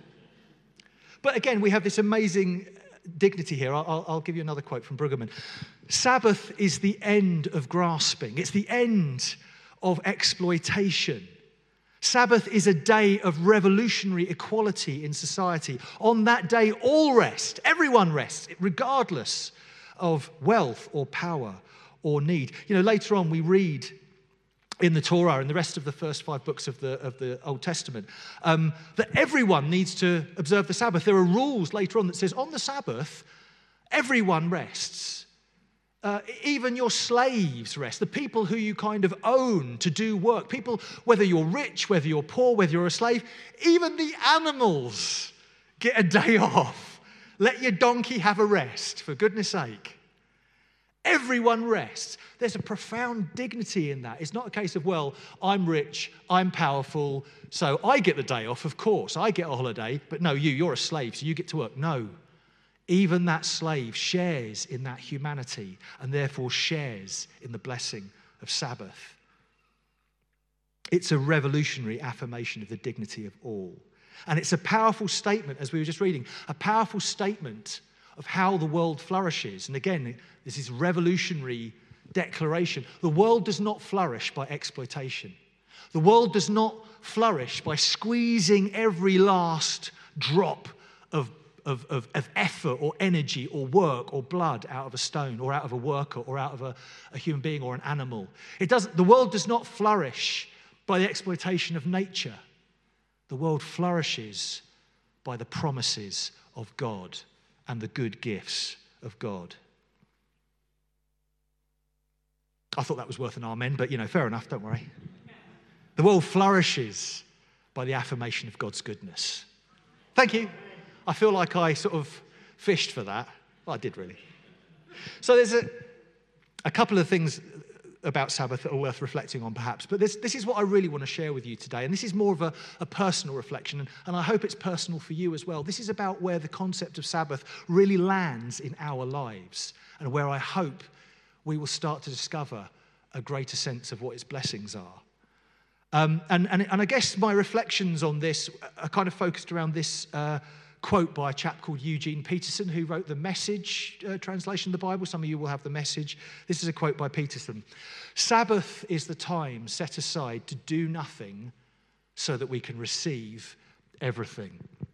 [SPEAKER 5] But again, we have this amazing dignity here. I'll, I'll give you another quote from Brueggemann. Sabbath is the end of grasping. It's the end of exploitation. Sabbath is a day of revolutionary equality in society. On that day, all rest. Everyone rests, regardless of wealth or power or need. You know, later on we read in the Torah and the rest of the first five books of the, of the Old Testament, um, that everyone needs to observe the Sabbath. There are rules later on that says on the Sabbath, everyone rests. Uh, even your slaves rest. The people who you kind of own to do work. People, whether you're rich, whether you're poor, whether you're a slave, even the animals get a day off. Let your donkey have a rest, for goodness sake. Everyone rests. There's a profound dignity in that. It's not a case of, well, I'm rich, I'm powerful, so I get the day off, of course. I get a holiday, but no, you, you're a slave, so you get to work. No. Even that slave shares in that humanity and therefore shares in the blessing of Sabbath. It's a revolutionary affirmation of the dignity of all. And it's a powerful statement, as we were just reading, a powerful statement of how the world flourishes. And again, this is revolutionary declaration. The world does not flourish by exploitation. The world does not flourish by squeezing every last drop of, of, of, of effort or energy or work or blood out of a stone or out of a worker or out of a, a human being or an animal. It doesn't, the world does not flourish by the exploitation of nature. The world flourishes by the promises of God and the good gifts of God. I thought that was worth an amen, but you know, fair enough, don't worry. The world flourishes by the affirmation of God's goodness. Thank you. I feel like I sort of fished for that. Well, I did really. So there's a, a couple of things about Sabbath that are worth reflecting on perhaps, but this, this is what I really want to share with you today, and this is more of a, a personal reflection, and, and I hope it's personal for you as well. This is about where the concept of Sabbath really lands in our lives, and where I hope we will start to discover a greater sense of what its blessings are. Um, and, and, and I guess my reflections on this are kind of focused around this uh, quote by a chap called Eugene Peterson, who wrote the Message uh, translation of the Bible. Some of you will have the Message. This is a quote by Peterson. Sabbath is the time set aside to do nothing so that we can receive everything.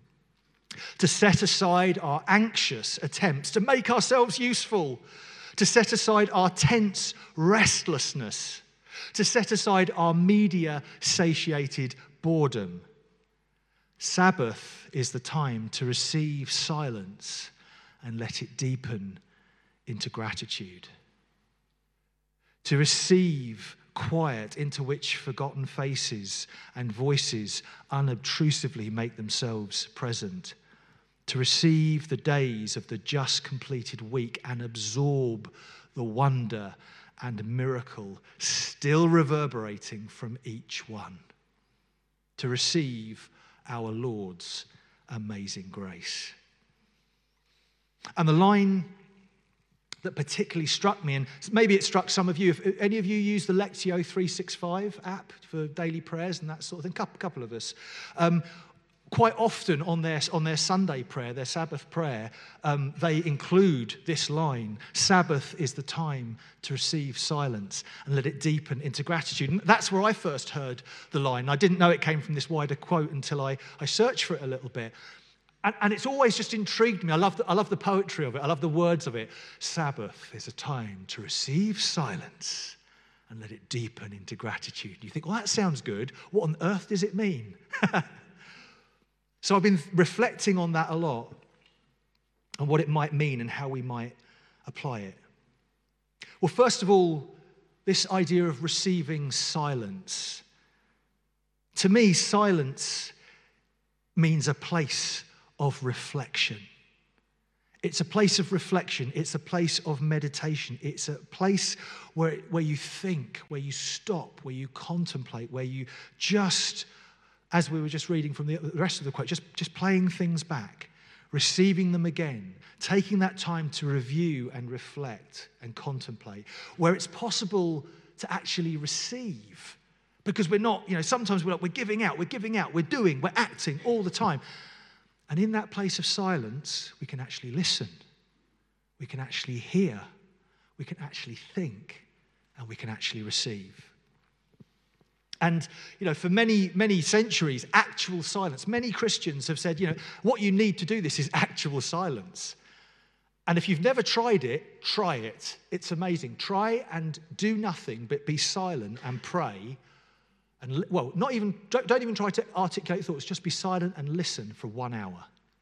[SPEAKER 5] To set aside our anxious attempts to make ourselves useful. To set aside our tense restlessness. To set aside our media-satiated boredom. Sabbath is the time to receive silence and let it deepen into gratitude. To receive quiet into which forgotten faces and voices unobtrusively make themselves present. To receive the days of the just completed week and absorb the wonder and miracle still reverberating from each one. To receive our Lord's amazing grace. And the line that particularly struck me, and maybe it struck some of you, if any of you use the Lectio three sixty-five app for daily prayers and that sort of thing, couple, couple of us, um, quite often on their, on their Sunday prayer, their Sabbath prayer, um, they include this line, Sabbath is the time to receive silence and let it deepen into gratitude. And that's where I first heard the line. I didn't know it came from this wider quote until I, I searched for it a little bit. And, and it's always just intrigued me. I love, the, I love the poetry of it. I love the words of it. Sabbath is a time to receive silence and let it deepen into gratitude. You think, well, that sounds good. What on earth does it mean? So I've been reflecting on that a lot, and what it might mean and how we might apply it. Well, first of all, this idea of receiving silence. To me, silence means a place of reflection. It's a place of reflection. It's a place of meditation. It's a place where, where you think, where you stop, where you contemplate, where you just, as we were just reading from the rest of the quote, just, just playing things back, receiving them again, taking that time to review and reflect and contemplate, where it's possible to actually receive. Because we're not, you know, sometimes we're like, we're giving out, we're giving out, we're doing, we're acting all the time. And in that place of silence, we can actually listen. We can actually hear. We can actually think. And we can actually receive. And, you know, for many, many centuries, actual silence. Many Christians have said, you know, what you need to do this is actual silence. And if you've never tried it, try it. It's amazing. Try and do nothing but be silent and pray. And, well, not even, don't, don't even try to articulate thoughts. Just be silent and listen for one hour.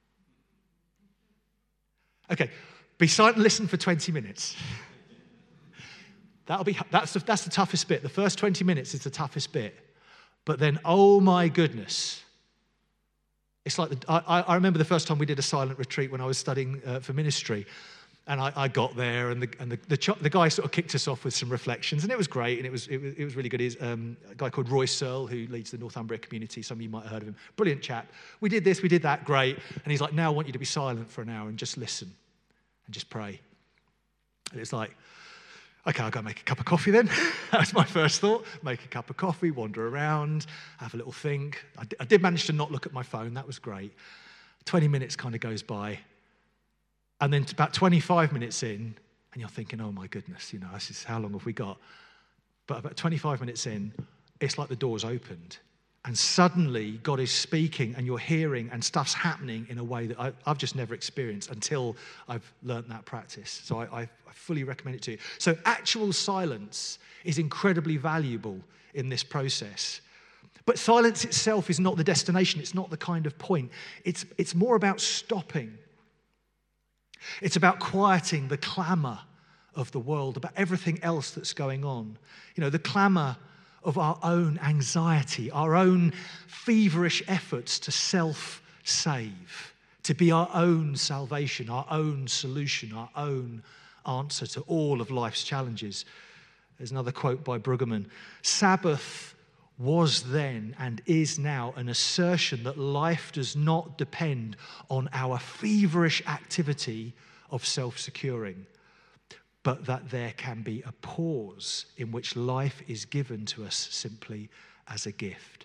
[SPEAKER 5] Okay, be silent and listen for twenty minutes. That'll be, that's the, that's the toughest bit. The first twenty minutes is the toughest bit. But then, oh my goodness. It's like, the, I, I remember the first time we did a silent retreat when I was studying uh, for ministry. And I, I got there, and the and the, the, ch- the guy sort of kicked us off with some reflections, and it was great, and it was it was, it was really good. He's um, a guy called Roy Searle, who leads the Northumbria community. Some of you might have heard of him. Brilliant chap. We did this, we did that, great. And he's like, now I want you to be silent for an hour and just listen and just pray. And it's like, okay, I'll go make a cup of coffee then. That was my first thought. Make a cup of coffee, wander around, have a little think. I, d- I did manage to not look at my phone. That was great. twenty minutes kind of goes by. And then about twenty-five minutes in, and you're thinking, oh my goodness, you know, this is, how long have we got? But about twenty-five minutes in, it's like the door's opened. And suddenly God is speaking and you're hearing and stuff's happening in a way that I, I've just never experienced until I've learnt that practice. So I, I, I fully recommend it to you. So actual silence is incredibly valuable in this process. But silence itself is not the destination. It's not the kind of point. It's, it's more about stopping. It's about quieting the clamour of the world, about everything else that's going on. You know, the clamour of our own anxiety, our own feverish efforts to self-save, to be our own salvation, our own solution, our own answer to all of life's challenges. There's another quote by Brueggemann. Sabbath was then and is now an assertion that life does not depend on our feverish activity of self-securing, but that there can be a pause in which life is given to us simply as a gift.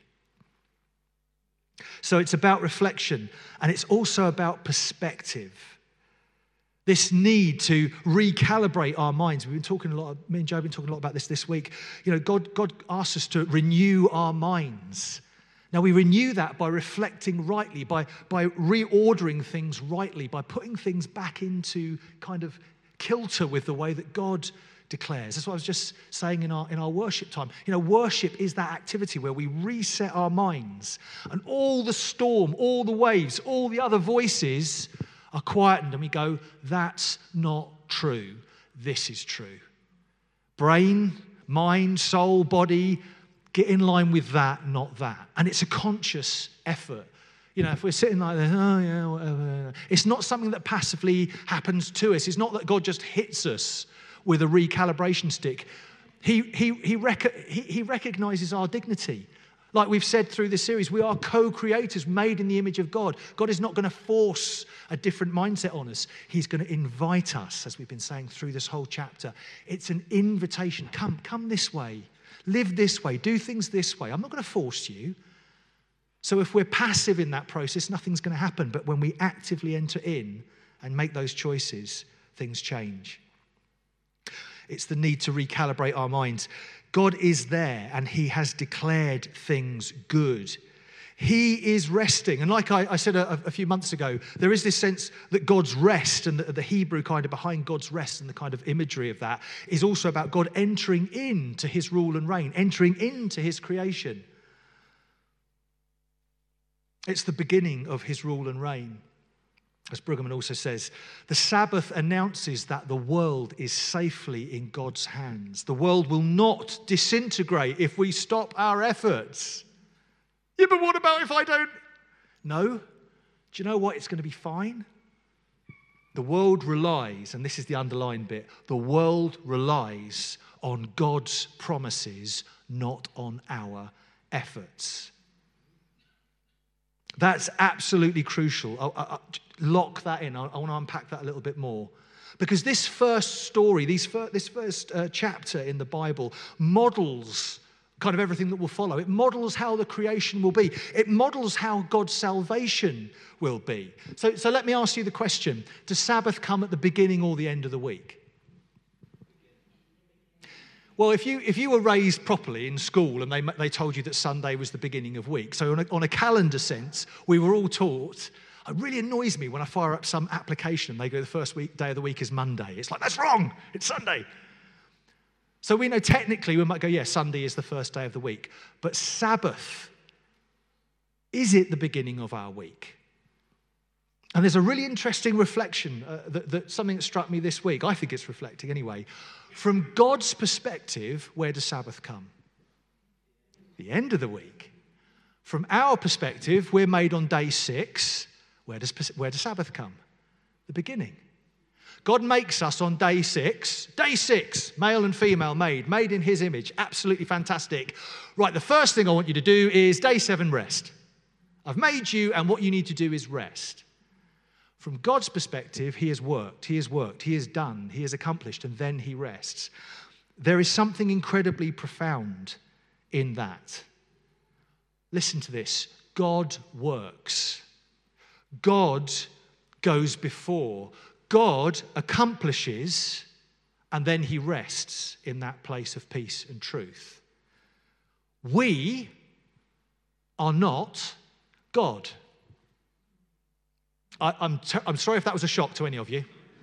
[SPEAKER 5] So it's about reflection, and it's also about perspective. This need to recalibrate our minds. We've been talking a lot, me and Joe have been talking a lot about this this week. You know, God, God asks us to renew our minds. Now, we renew that by reflecting rightly, by, by reordering things rightly, by putting things back into kind of kilter with the way that God declares. That's what I was just saying in our in our worship time. You know, worship is that activity where we reset our minds and all the storm, all the waves, all the other voices are quietened and we go, that's not true. This is true. Brain, mind, soul, body, get in line with that, not that. And it's a conscious effort. You know, if we're sitting like this, oh yeah, whatever. It's not something that passively happens to us. It's not that God just hits us with a recalibration stick. He, he, he, rec- he, he recognizes our dignity. Like we've said through this series, we are co-creators made in the image of God. God is not going to force a different mindset on us. He's going to invite us, as we've been saying through this whole chapter. It's an invitation. Come, come this way. Live this way. Do things this way. I'm not going to force you. So if we're passive in that process, nothing's going to happen. But when we actively enter in and make those choices, things change. It's the need to recalibrate our minds. God is there and he has declared things good. He is resting. And like I, I said a, a few months ago, there is this sense that God's rest and the, the Hebrew kind of behind God's rest and the kind of imagery of that is also about God entering into his rule and reign, entering into his creation. It's the beginning of his rule and reign. As Brueggemann also says, the Sabbath announces that the world is safely in God's hands. The world will not disintegrate if we stop our efforts. Yeah, but what about if I don't? No. Do you know what? It's going to be fine. The world relies, and this is the underlined bit, the world relies on God's promises, not on our efforts. That's absolutely crucial. I, I, I, lock that in. I, I want to unpack that a little bit more. Because this first story, these fir- this first uh, chapter in the Bible models kind of everything that will follow. It models how the creation will be. It models how God's salvation will be. So, so let me ask you the question. Does Sabbath come at the beginning or the end of the week? Well, if you if you were raised properly in school and they they told you that Sunday was the beginning of week, so on a, on a calendar sense, we were all taught. It really annoys me when I fire up some application and they go the first week day of the week is Monday. It's like, that's wrong. It's Sunday. So we know technically we might go, yeah, Sunday is the first day of the week. But Sabbath, is it the beginning of our week? And there's a really interesting reflection, uh, that, that something that struck me this week. I think it's reflecting anyway. From God's perspective, where does Sabbath come? The end of the week. From our perspective, we're made on day six. Where does, where does Sabbath come? The beginning. God makes us on day six. Day six, male and female made, made in his image. Absolutely fantastic. Right, the first thing I want you to do is day seven, rest. I've made you, and what you need to do is rest. From God's perspective, he has worked, he has worked, he has done, he has accomplished, and then he rests. There is something incredibly profound in that. Listen to this. God works. God goes before. God accomplishes, and then he rests in that place of peace and truth. We are not God. I, I'm, t- I'm sorry if that was a shock to any of you.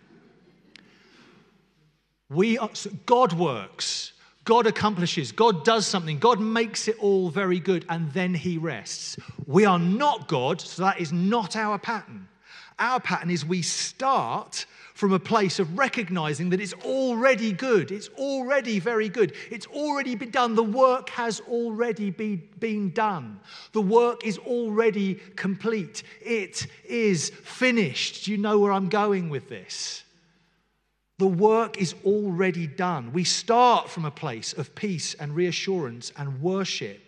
[SPEAKER 5] We are, so God works. God accomplishes. God does something. God makes it all very good, and then he rests. We are not God, so that is not our pattern. Our pattern is we start from a place of recognizing that it's already good. It's already very good. It's already been done. The work has already be, been done. The work is already complete. It is finished. Do you know where I'm going with this? The work is already done. We start from a place of peace and reassurance and worship.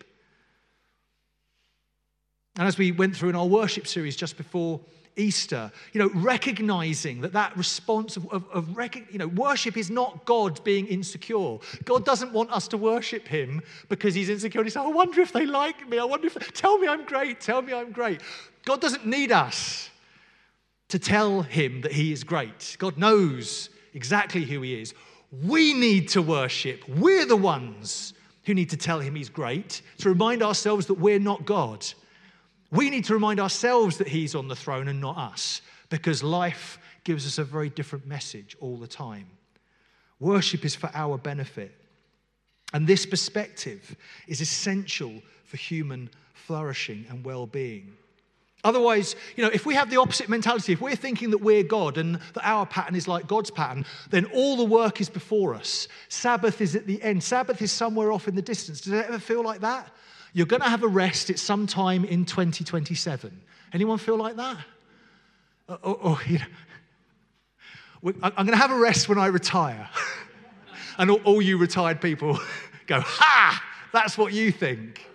[SPEAKER 5] And as we went through in our worship series just before Easter, you know, recognizing that that response of, of, of rec- you know, worship is not God being insecure. God doesn't want us to worship him because he's insecure. He says, I wonder if they like me. I wonder if, tell me I'm great. Tell me I'm great. God doesn't need us to tell him that he is great. God knows exactly who he is. We need to worship. We're the ones who need to tell him he's great, to remind ourselves that we're not God. We need to remind ourselves that he's on the throne and not us, because life gives us a very different message all the time. Worship is for our benefit. And this perspective is essential for human flourishing and well-being. Otherwise, you know, if we have the opposite mentality, if we're thinking that we're God and that our pattern is like God's pattern, then all the work is before us. Sabbath is at the end. Sabbath is somewhere off in the distance. Does it ever feel like that? You're going to have a rest at some time in twenty twenty-seven. Anyone feel like that? Or, or, or you know, I'm going to have a rest when I retire. And all, all you retired people go, ha! That's what you think.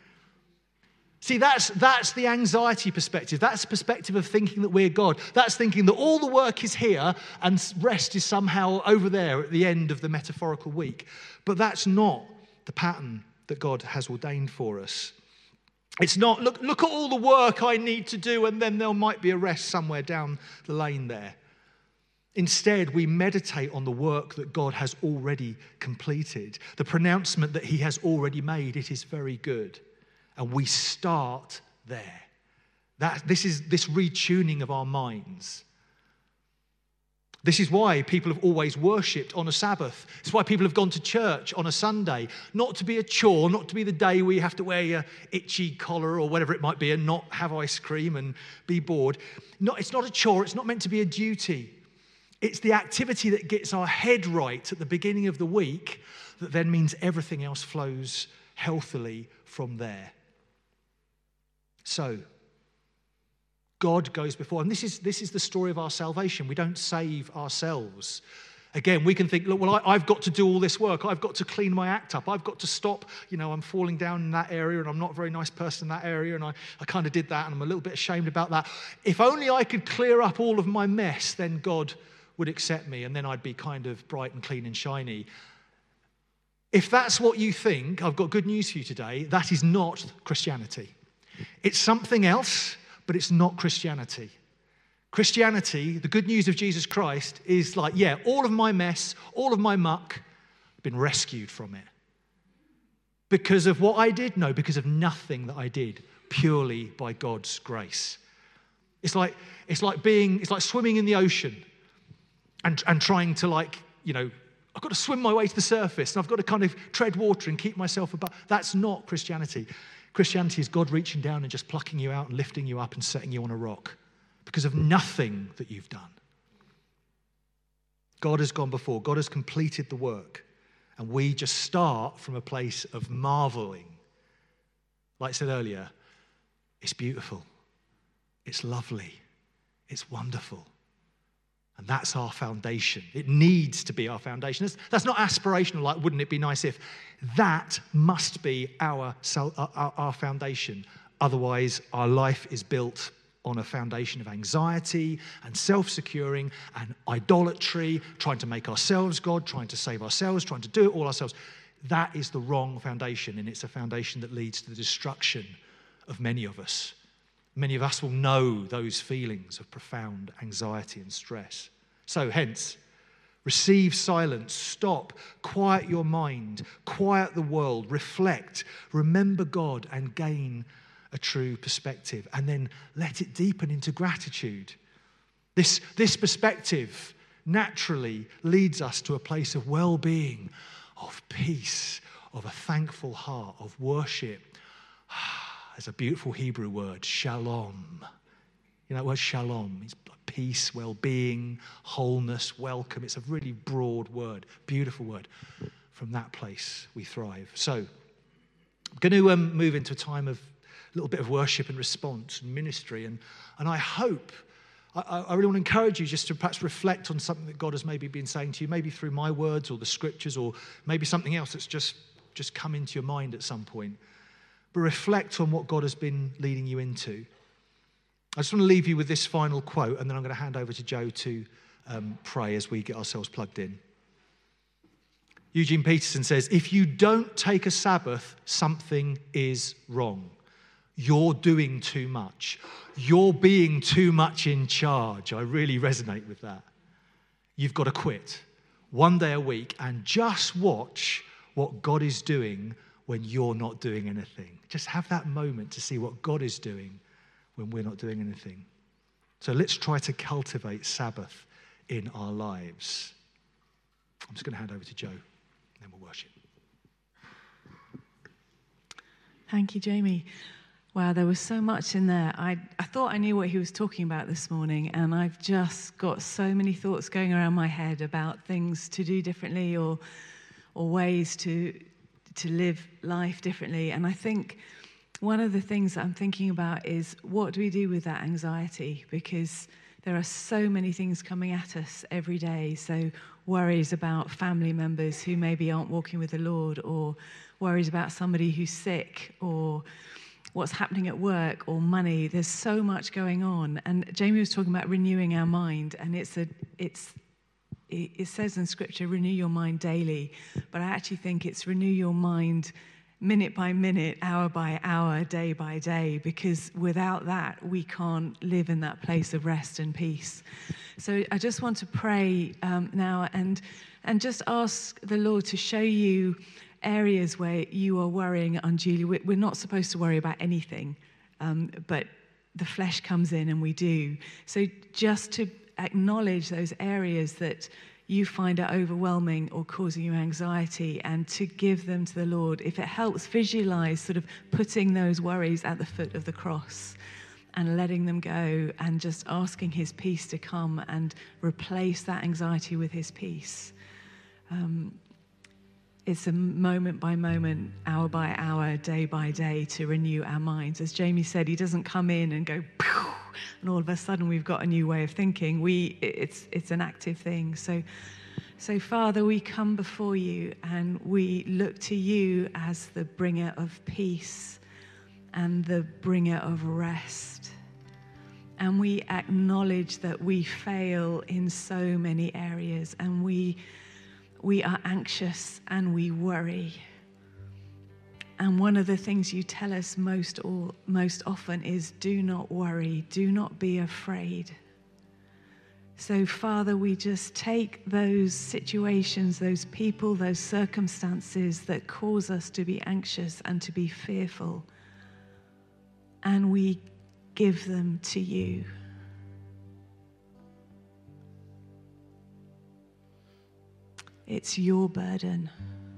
[SPEAKER 5] See, that's, that's the anxiety perspective. That's the perspective of thinking that we're God. That's thinking that all the work is here and rest is somehow over there at the end of the metaphorical week. But that's not the pattern that God has ordained for us. It's not, look, look at all the work I need to do and then there might be a rest somewhere down the lane there. Instead, we meditate on the work that God has already completed, the pronouncement that he has already made. It is very good. And we start there. That, this is this retuning of our minds. This is why people have always worshipped on a Sabbath. It's why people have gone to church on a Sunday. Not to be a chore, not to be the day where you have to wear your itchy collar or whatever it might be and not have ice cream and be bored. Not, it's not a chore, it's not meant to be a duty. It's the activity that gets our head right at the beginning of the week that then means everything else flows healthily from there. So, God goes before. And this is, this is the story of our salvation. We don't save ourselves. Again, we can think, look, well, I, I've got to do all this work. I've got to clean my act up. I've got to stop, you know, I'm falling down in that area and I'm not a very nice person in that area and I, I kind of did that and I'm a little bit ashamed about that. If only I could clear up all of my mess, then God would accept me and then I'd be kind of bright and clean and shiny. If that's what you think, I've got good news for you today. That is not Christianity. It's something else, but it's not Christianity. Christianity, the good news of Jesus Christ, is like, yeah, all of my mess, all of my muck, been rescued from it. Because of what I did? No, because of nothing that I did, purely by God's grace. It's like, it's like being, it's like swimming in the ocean and, and trying to like, you know, I've got to swim my way to the surface and I've got to kind of tread water and keep myself above. That's not Christianity. Christianity is God reaching down and just plucking you out and lifting you up and setting you on a rock because of nothing that you've done. God has gone before. God has completed the work. And we just start from a place of marveling. Like I said earlier, it's beautiful. It's lovely. It's wonderful. And that's our foundation. It needs to be our foundation. That's, that's not aspirational, like wouldn't it be nice if. That must be our, our, our foundation. Otherwise, our life is built on a foundation of anxiety and self-securing and idolatry, trying to make ourselves God, trying to save ourselves, trying to do it all ourselves. That is the wrong foundation, and it's a foundation that leads to the destruction of many of us. Many of us will know those feelings of profound anxiety and stress. So hence, receive silence, stop, quiet your mind, quiet the world, reflect, remember God and gain a true perspective, and then let it deepen into gratitude. This, this perspective naturally leads us to a place of well-being, of peace, of a thankful heart, of worship. There's a beautiful Hebrew word, shalom. You know that word shalom? It's peace, well-being, wholeness, welcome. It's a really broad word, beautiful word. From that place, we thrive. So I'm going to um, move into a time of a little bit of worship and response and ministry. And, and I hope, I, I really want to encourage you just to perhaps reflect on something that God has maybe been saying to you, maybe through my words or the scriptures or maybe something else that's just, just come into your mind at some point. But reflect on what God has been leading you into. I just want to leave you with this final quote, and then I'm going to hand over to Joe to um, pray as we get ourselves plugged in. Eugene Peterson says, if you don't take a Sabbath, something is wrong. You're doing too much. You're being too much in charge. I really resonate with that. You've got to quit one day a week and just watch what God is doing when you're not doing anything. Just have that moment to see what God is doing when we're not doing anything. So let's try to cultivate Sabbath in our lives. I'm just going to hand over to Joe, and then we'll worship.
[SPEAKER 3] Thank you, Jamie. Wow, there was so much in there. I, I thought I knew what he was talking about this morning, and I've just got so many thoughts going around my head about things to do differently or or ways to to live life differently. And I think one of the things that I'm thinking about is, what do we do with that anxiety? Because there are so many things coming at us every day. So worries about family members who maybe aren't walking with the Lord, or worries about somebody who's sick, or what's happening at work, or money. There's so much going on. And Jamie was talking about renewing our mind, and it's a it's it says in Scripture, renew your mind daily. But I actually think it's renew your mind minute by minute, hour by hour, day by day, because without that, we can't live in that place of rest and peace. So I just want to pray um, now and and just ask the Lord to show you areas where you are worrying unduly. We're not supposed to worry about anything, um, but the flesh comes in and we do. So just to acknowledge those areas that you find are overwhelming or causing you anxiety, and to give them to the Lord. If it helps, visualize sort of putting those worries at the foot of the cross and letting them go, and just asking his peace to come and replace that anxiety with his peace. Um, It's a moment by moment, hour by hour, day by day to renew our minds. As Jamie said, he doesn't come in and go, and all of a sudden we've got a new way of thinking. We, it's, it's an active thing. So, so Father, we come before you and we look to you as the bringer of peace and the bringer of rest. And we acknowledge that we fail in so many areas, and we we are anxious and we worry. And one of the things you tell us most all, most often is, do not worry, do not be afraid. So, Father, we just take those situations, those people, those circumstances that cause us to be anxious and to be fearful, and we give them to you. It's your burden.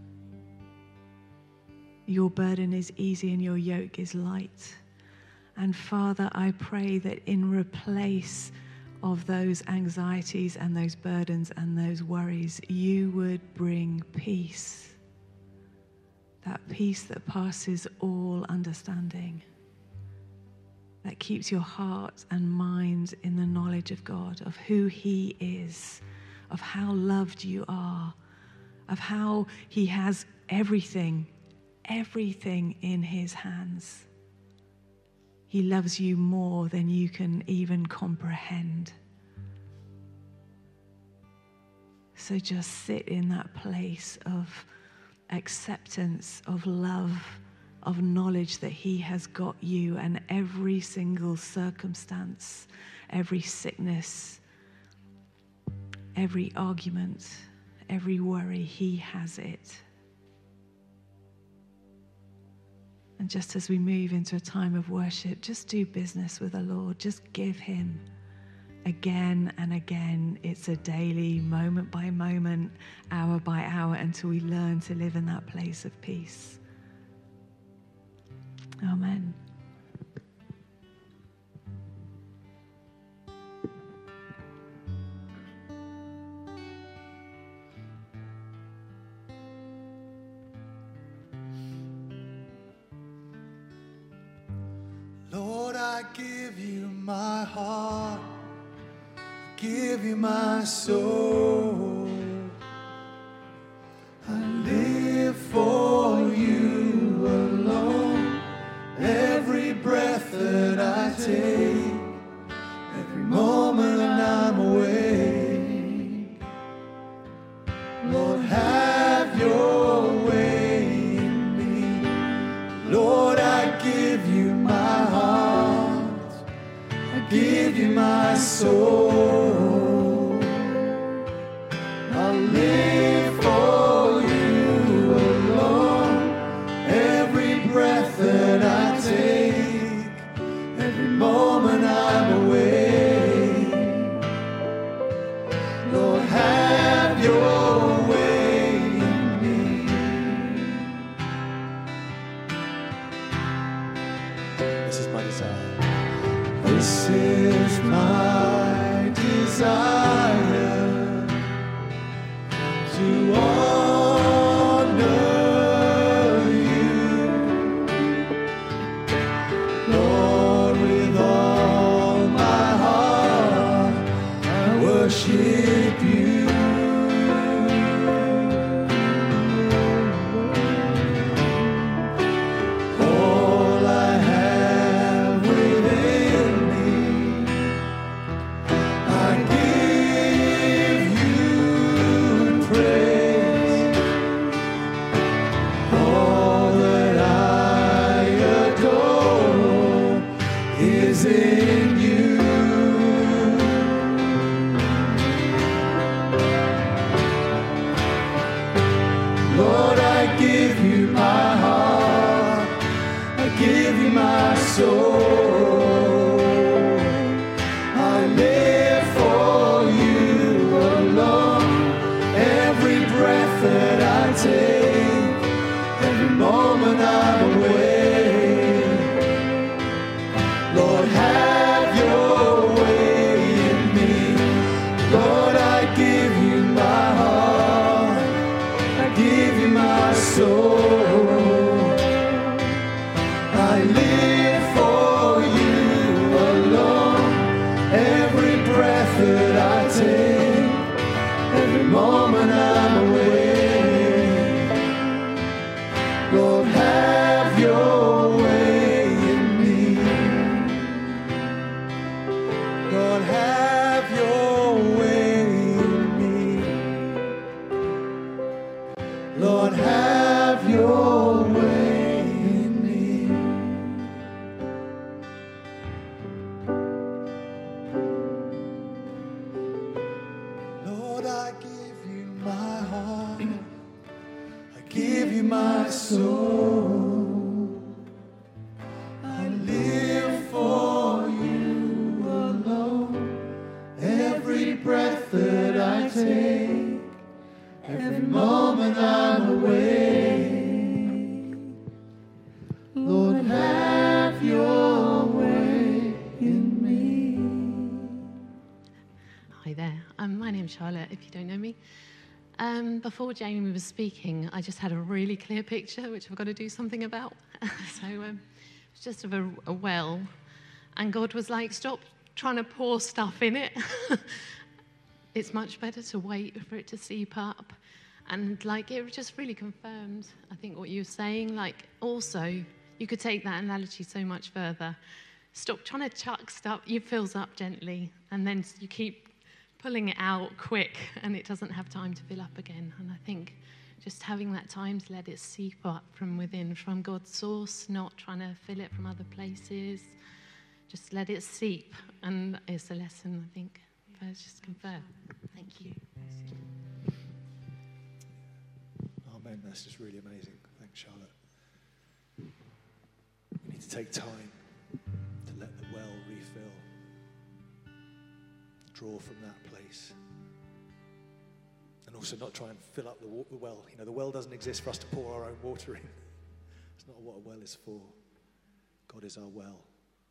[SPEAKER 3] Your burden is easy and your yoke is light. And Father, I pray that in replace of those anxieties and those burdens and those worries, you would bring peace. That peace that passes all understanding. That keeps your heart and mind in the knowledge of God, of who he is, of how loved you are, of how he has everything, everything in his hands. He loves you more than you can even comprehend. So just sit in that place of acceptance, of love, of knowledge that he has got you, and every single circumstance, every sickness, every argument, every worry, he has it. And just as we move into a time of worship, just do business with the Lord. Just give him again and again. It's a daily, moment by moment, hour by hour, until we learn to live in that place of peace. Amen.
[SPEAKER 4] Lord, I give you my heart, I give you my soul. I live for you alone. Every breath that I take, every moment I'm awake, Lord, have your way in me. Lord, I give you my heart, I give you my soul. I live for you alone. Every breath that I take, every moment I'm awake, Lord, have your way in me. This is my desire. This is my desire, to honor you, Lord, with all my heart I worship you. All I have within me, I give you praise. All that I adore is in you. Lord, I give you my heart, I give you my soul. I live for you alone. Every breath that I take, every moment I'm awake, Lord, have your way in me. Lord, I give you my heart, I give you my soul. I live for soul. I live for you alone. Every breath that I take, every moment I'm awake, Lord, have your way in me.
[SPEAKER 6] Hi there, um, my name's Charlotte, if you don't know me. Um, before Jamie was speaking, I just had a really clear picture, which I've got to do something about. so um, it's just of a, a well, and God was like, stop trying to pour stuff in it. It's much better to wait for it to seep up. And like it just really confirmed, I think, what you were saying. Like also, you could take that analogy so much further. Stop trying to chuck stuff, it fills up gently, and then you keep pulling it out quick, and it doesn't have time to fill up again. And I think just having that time to let it seep up from within, from God's source, not trying to fill it from other places, just let it seep. And it's a lesson, I think, first just confirm. Thank you.
[SPEAKER 4] Amen. That's just really amazing. Thanks, Charlotte. We need to take time to let the well refill. Draw from that place. And also not try and fill up the, wa- the well. You know, the well doesn't exist for us to pour our own water in. It's not what a well is for. God is our well.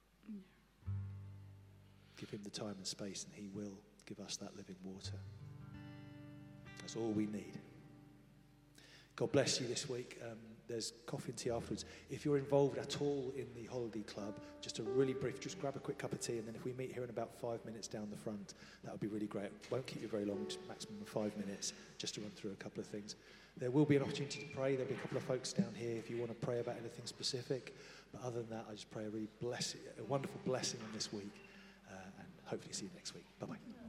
[SPEAKER 4] Give him the time and space and he will give us that living water. That's all we need. God bless you this week. Um, there's coffee and tea afterwards. If you're involved at all in the Holiday Club, just a really brief, just grab a quick cup of tea, and then if we meet here in about five minutes down the front, that would be really great. Won't keep you very long, just maximum of five minutes, just to run through a couple of things. There will be an opportunity to pray. There'll be a couple of folks down here if you want to pray about anything specific. But other than that, I just pray a really blessing, a wonderful blessing on this week, uh, and hopefully see you next week. Bye-bye.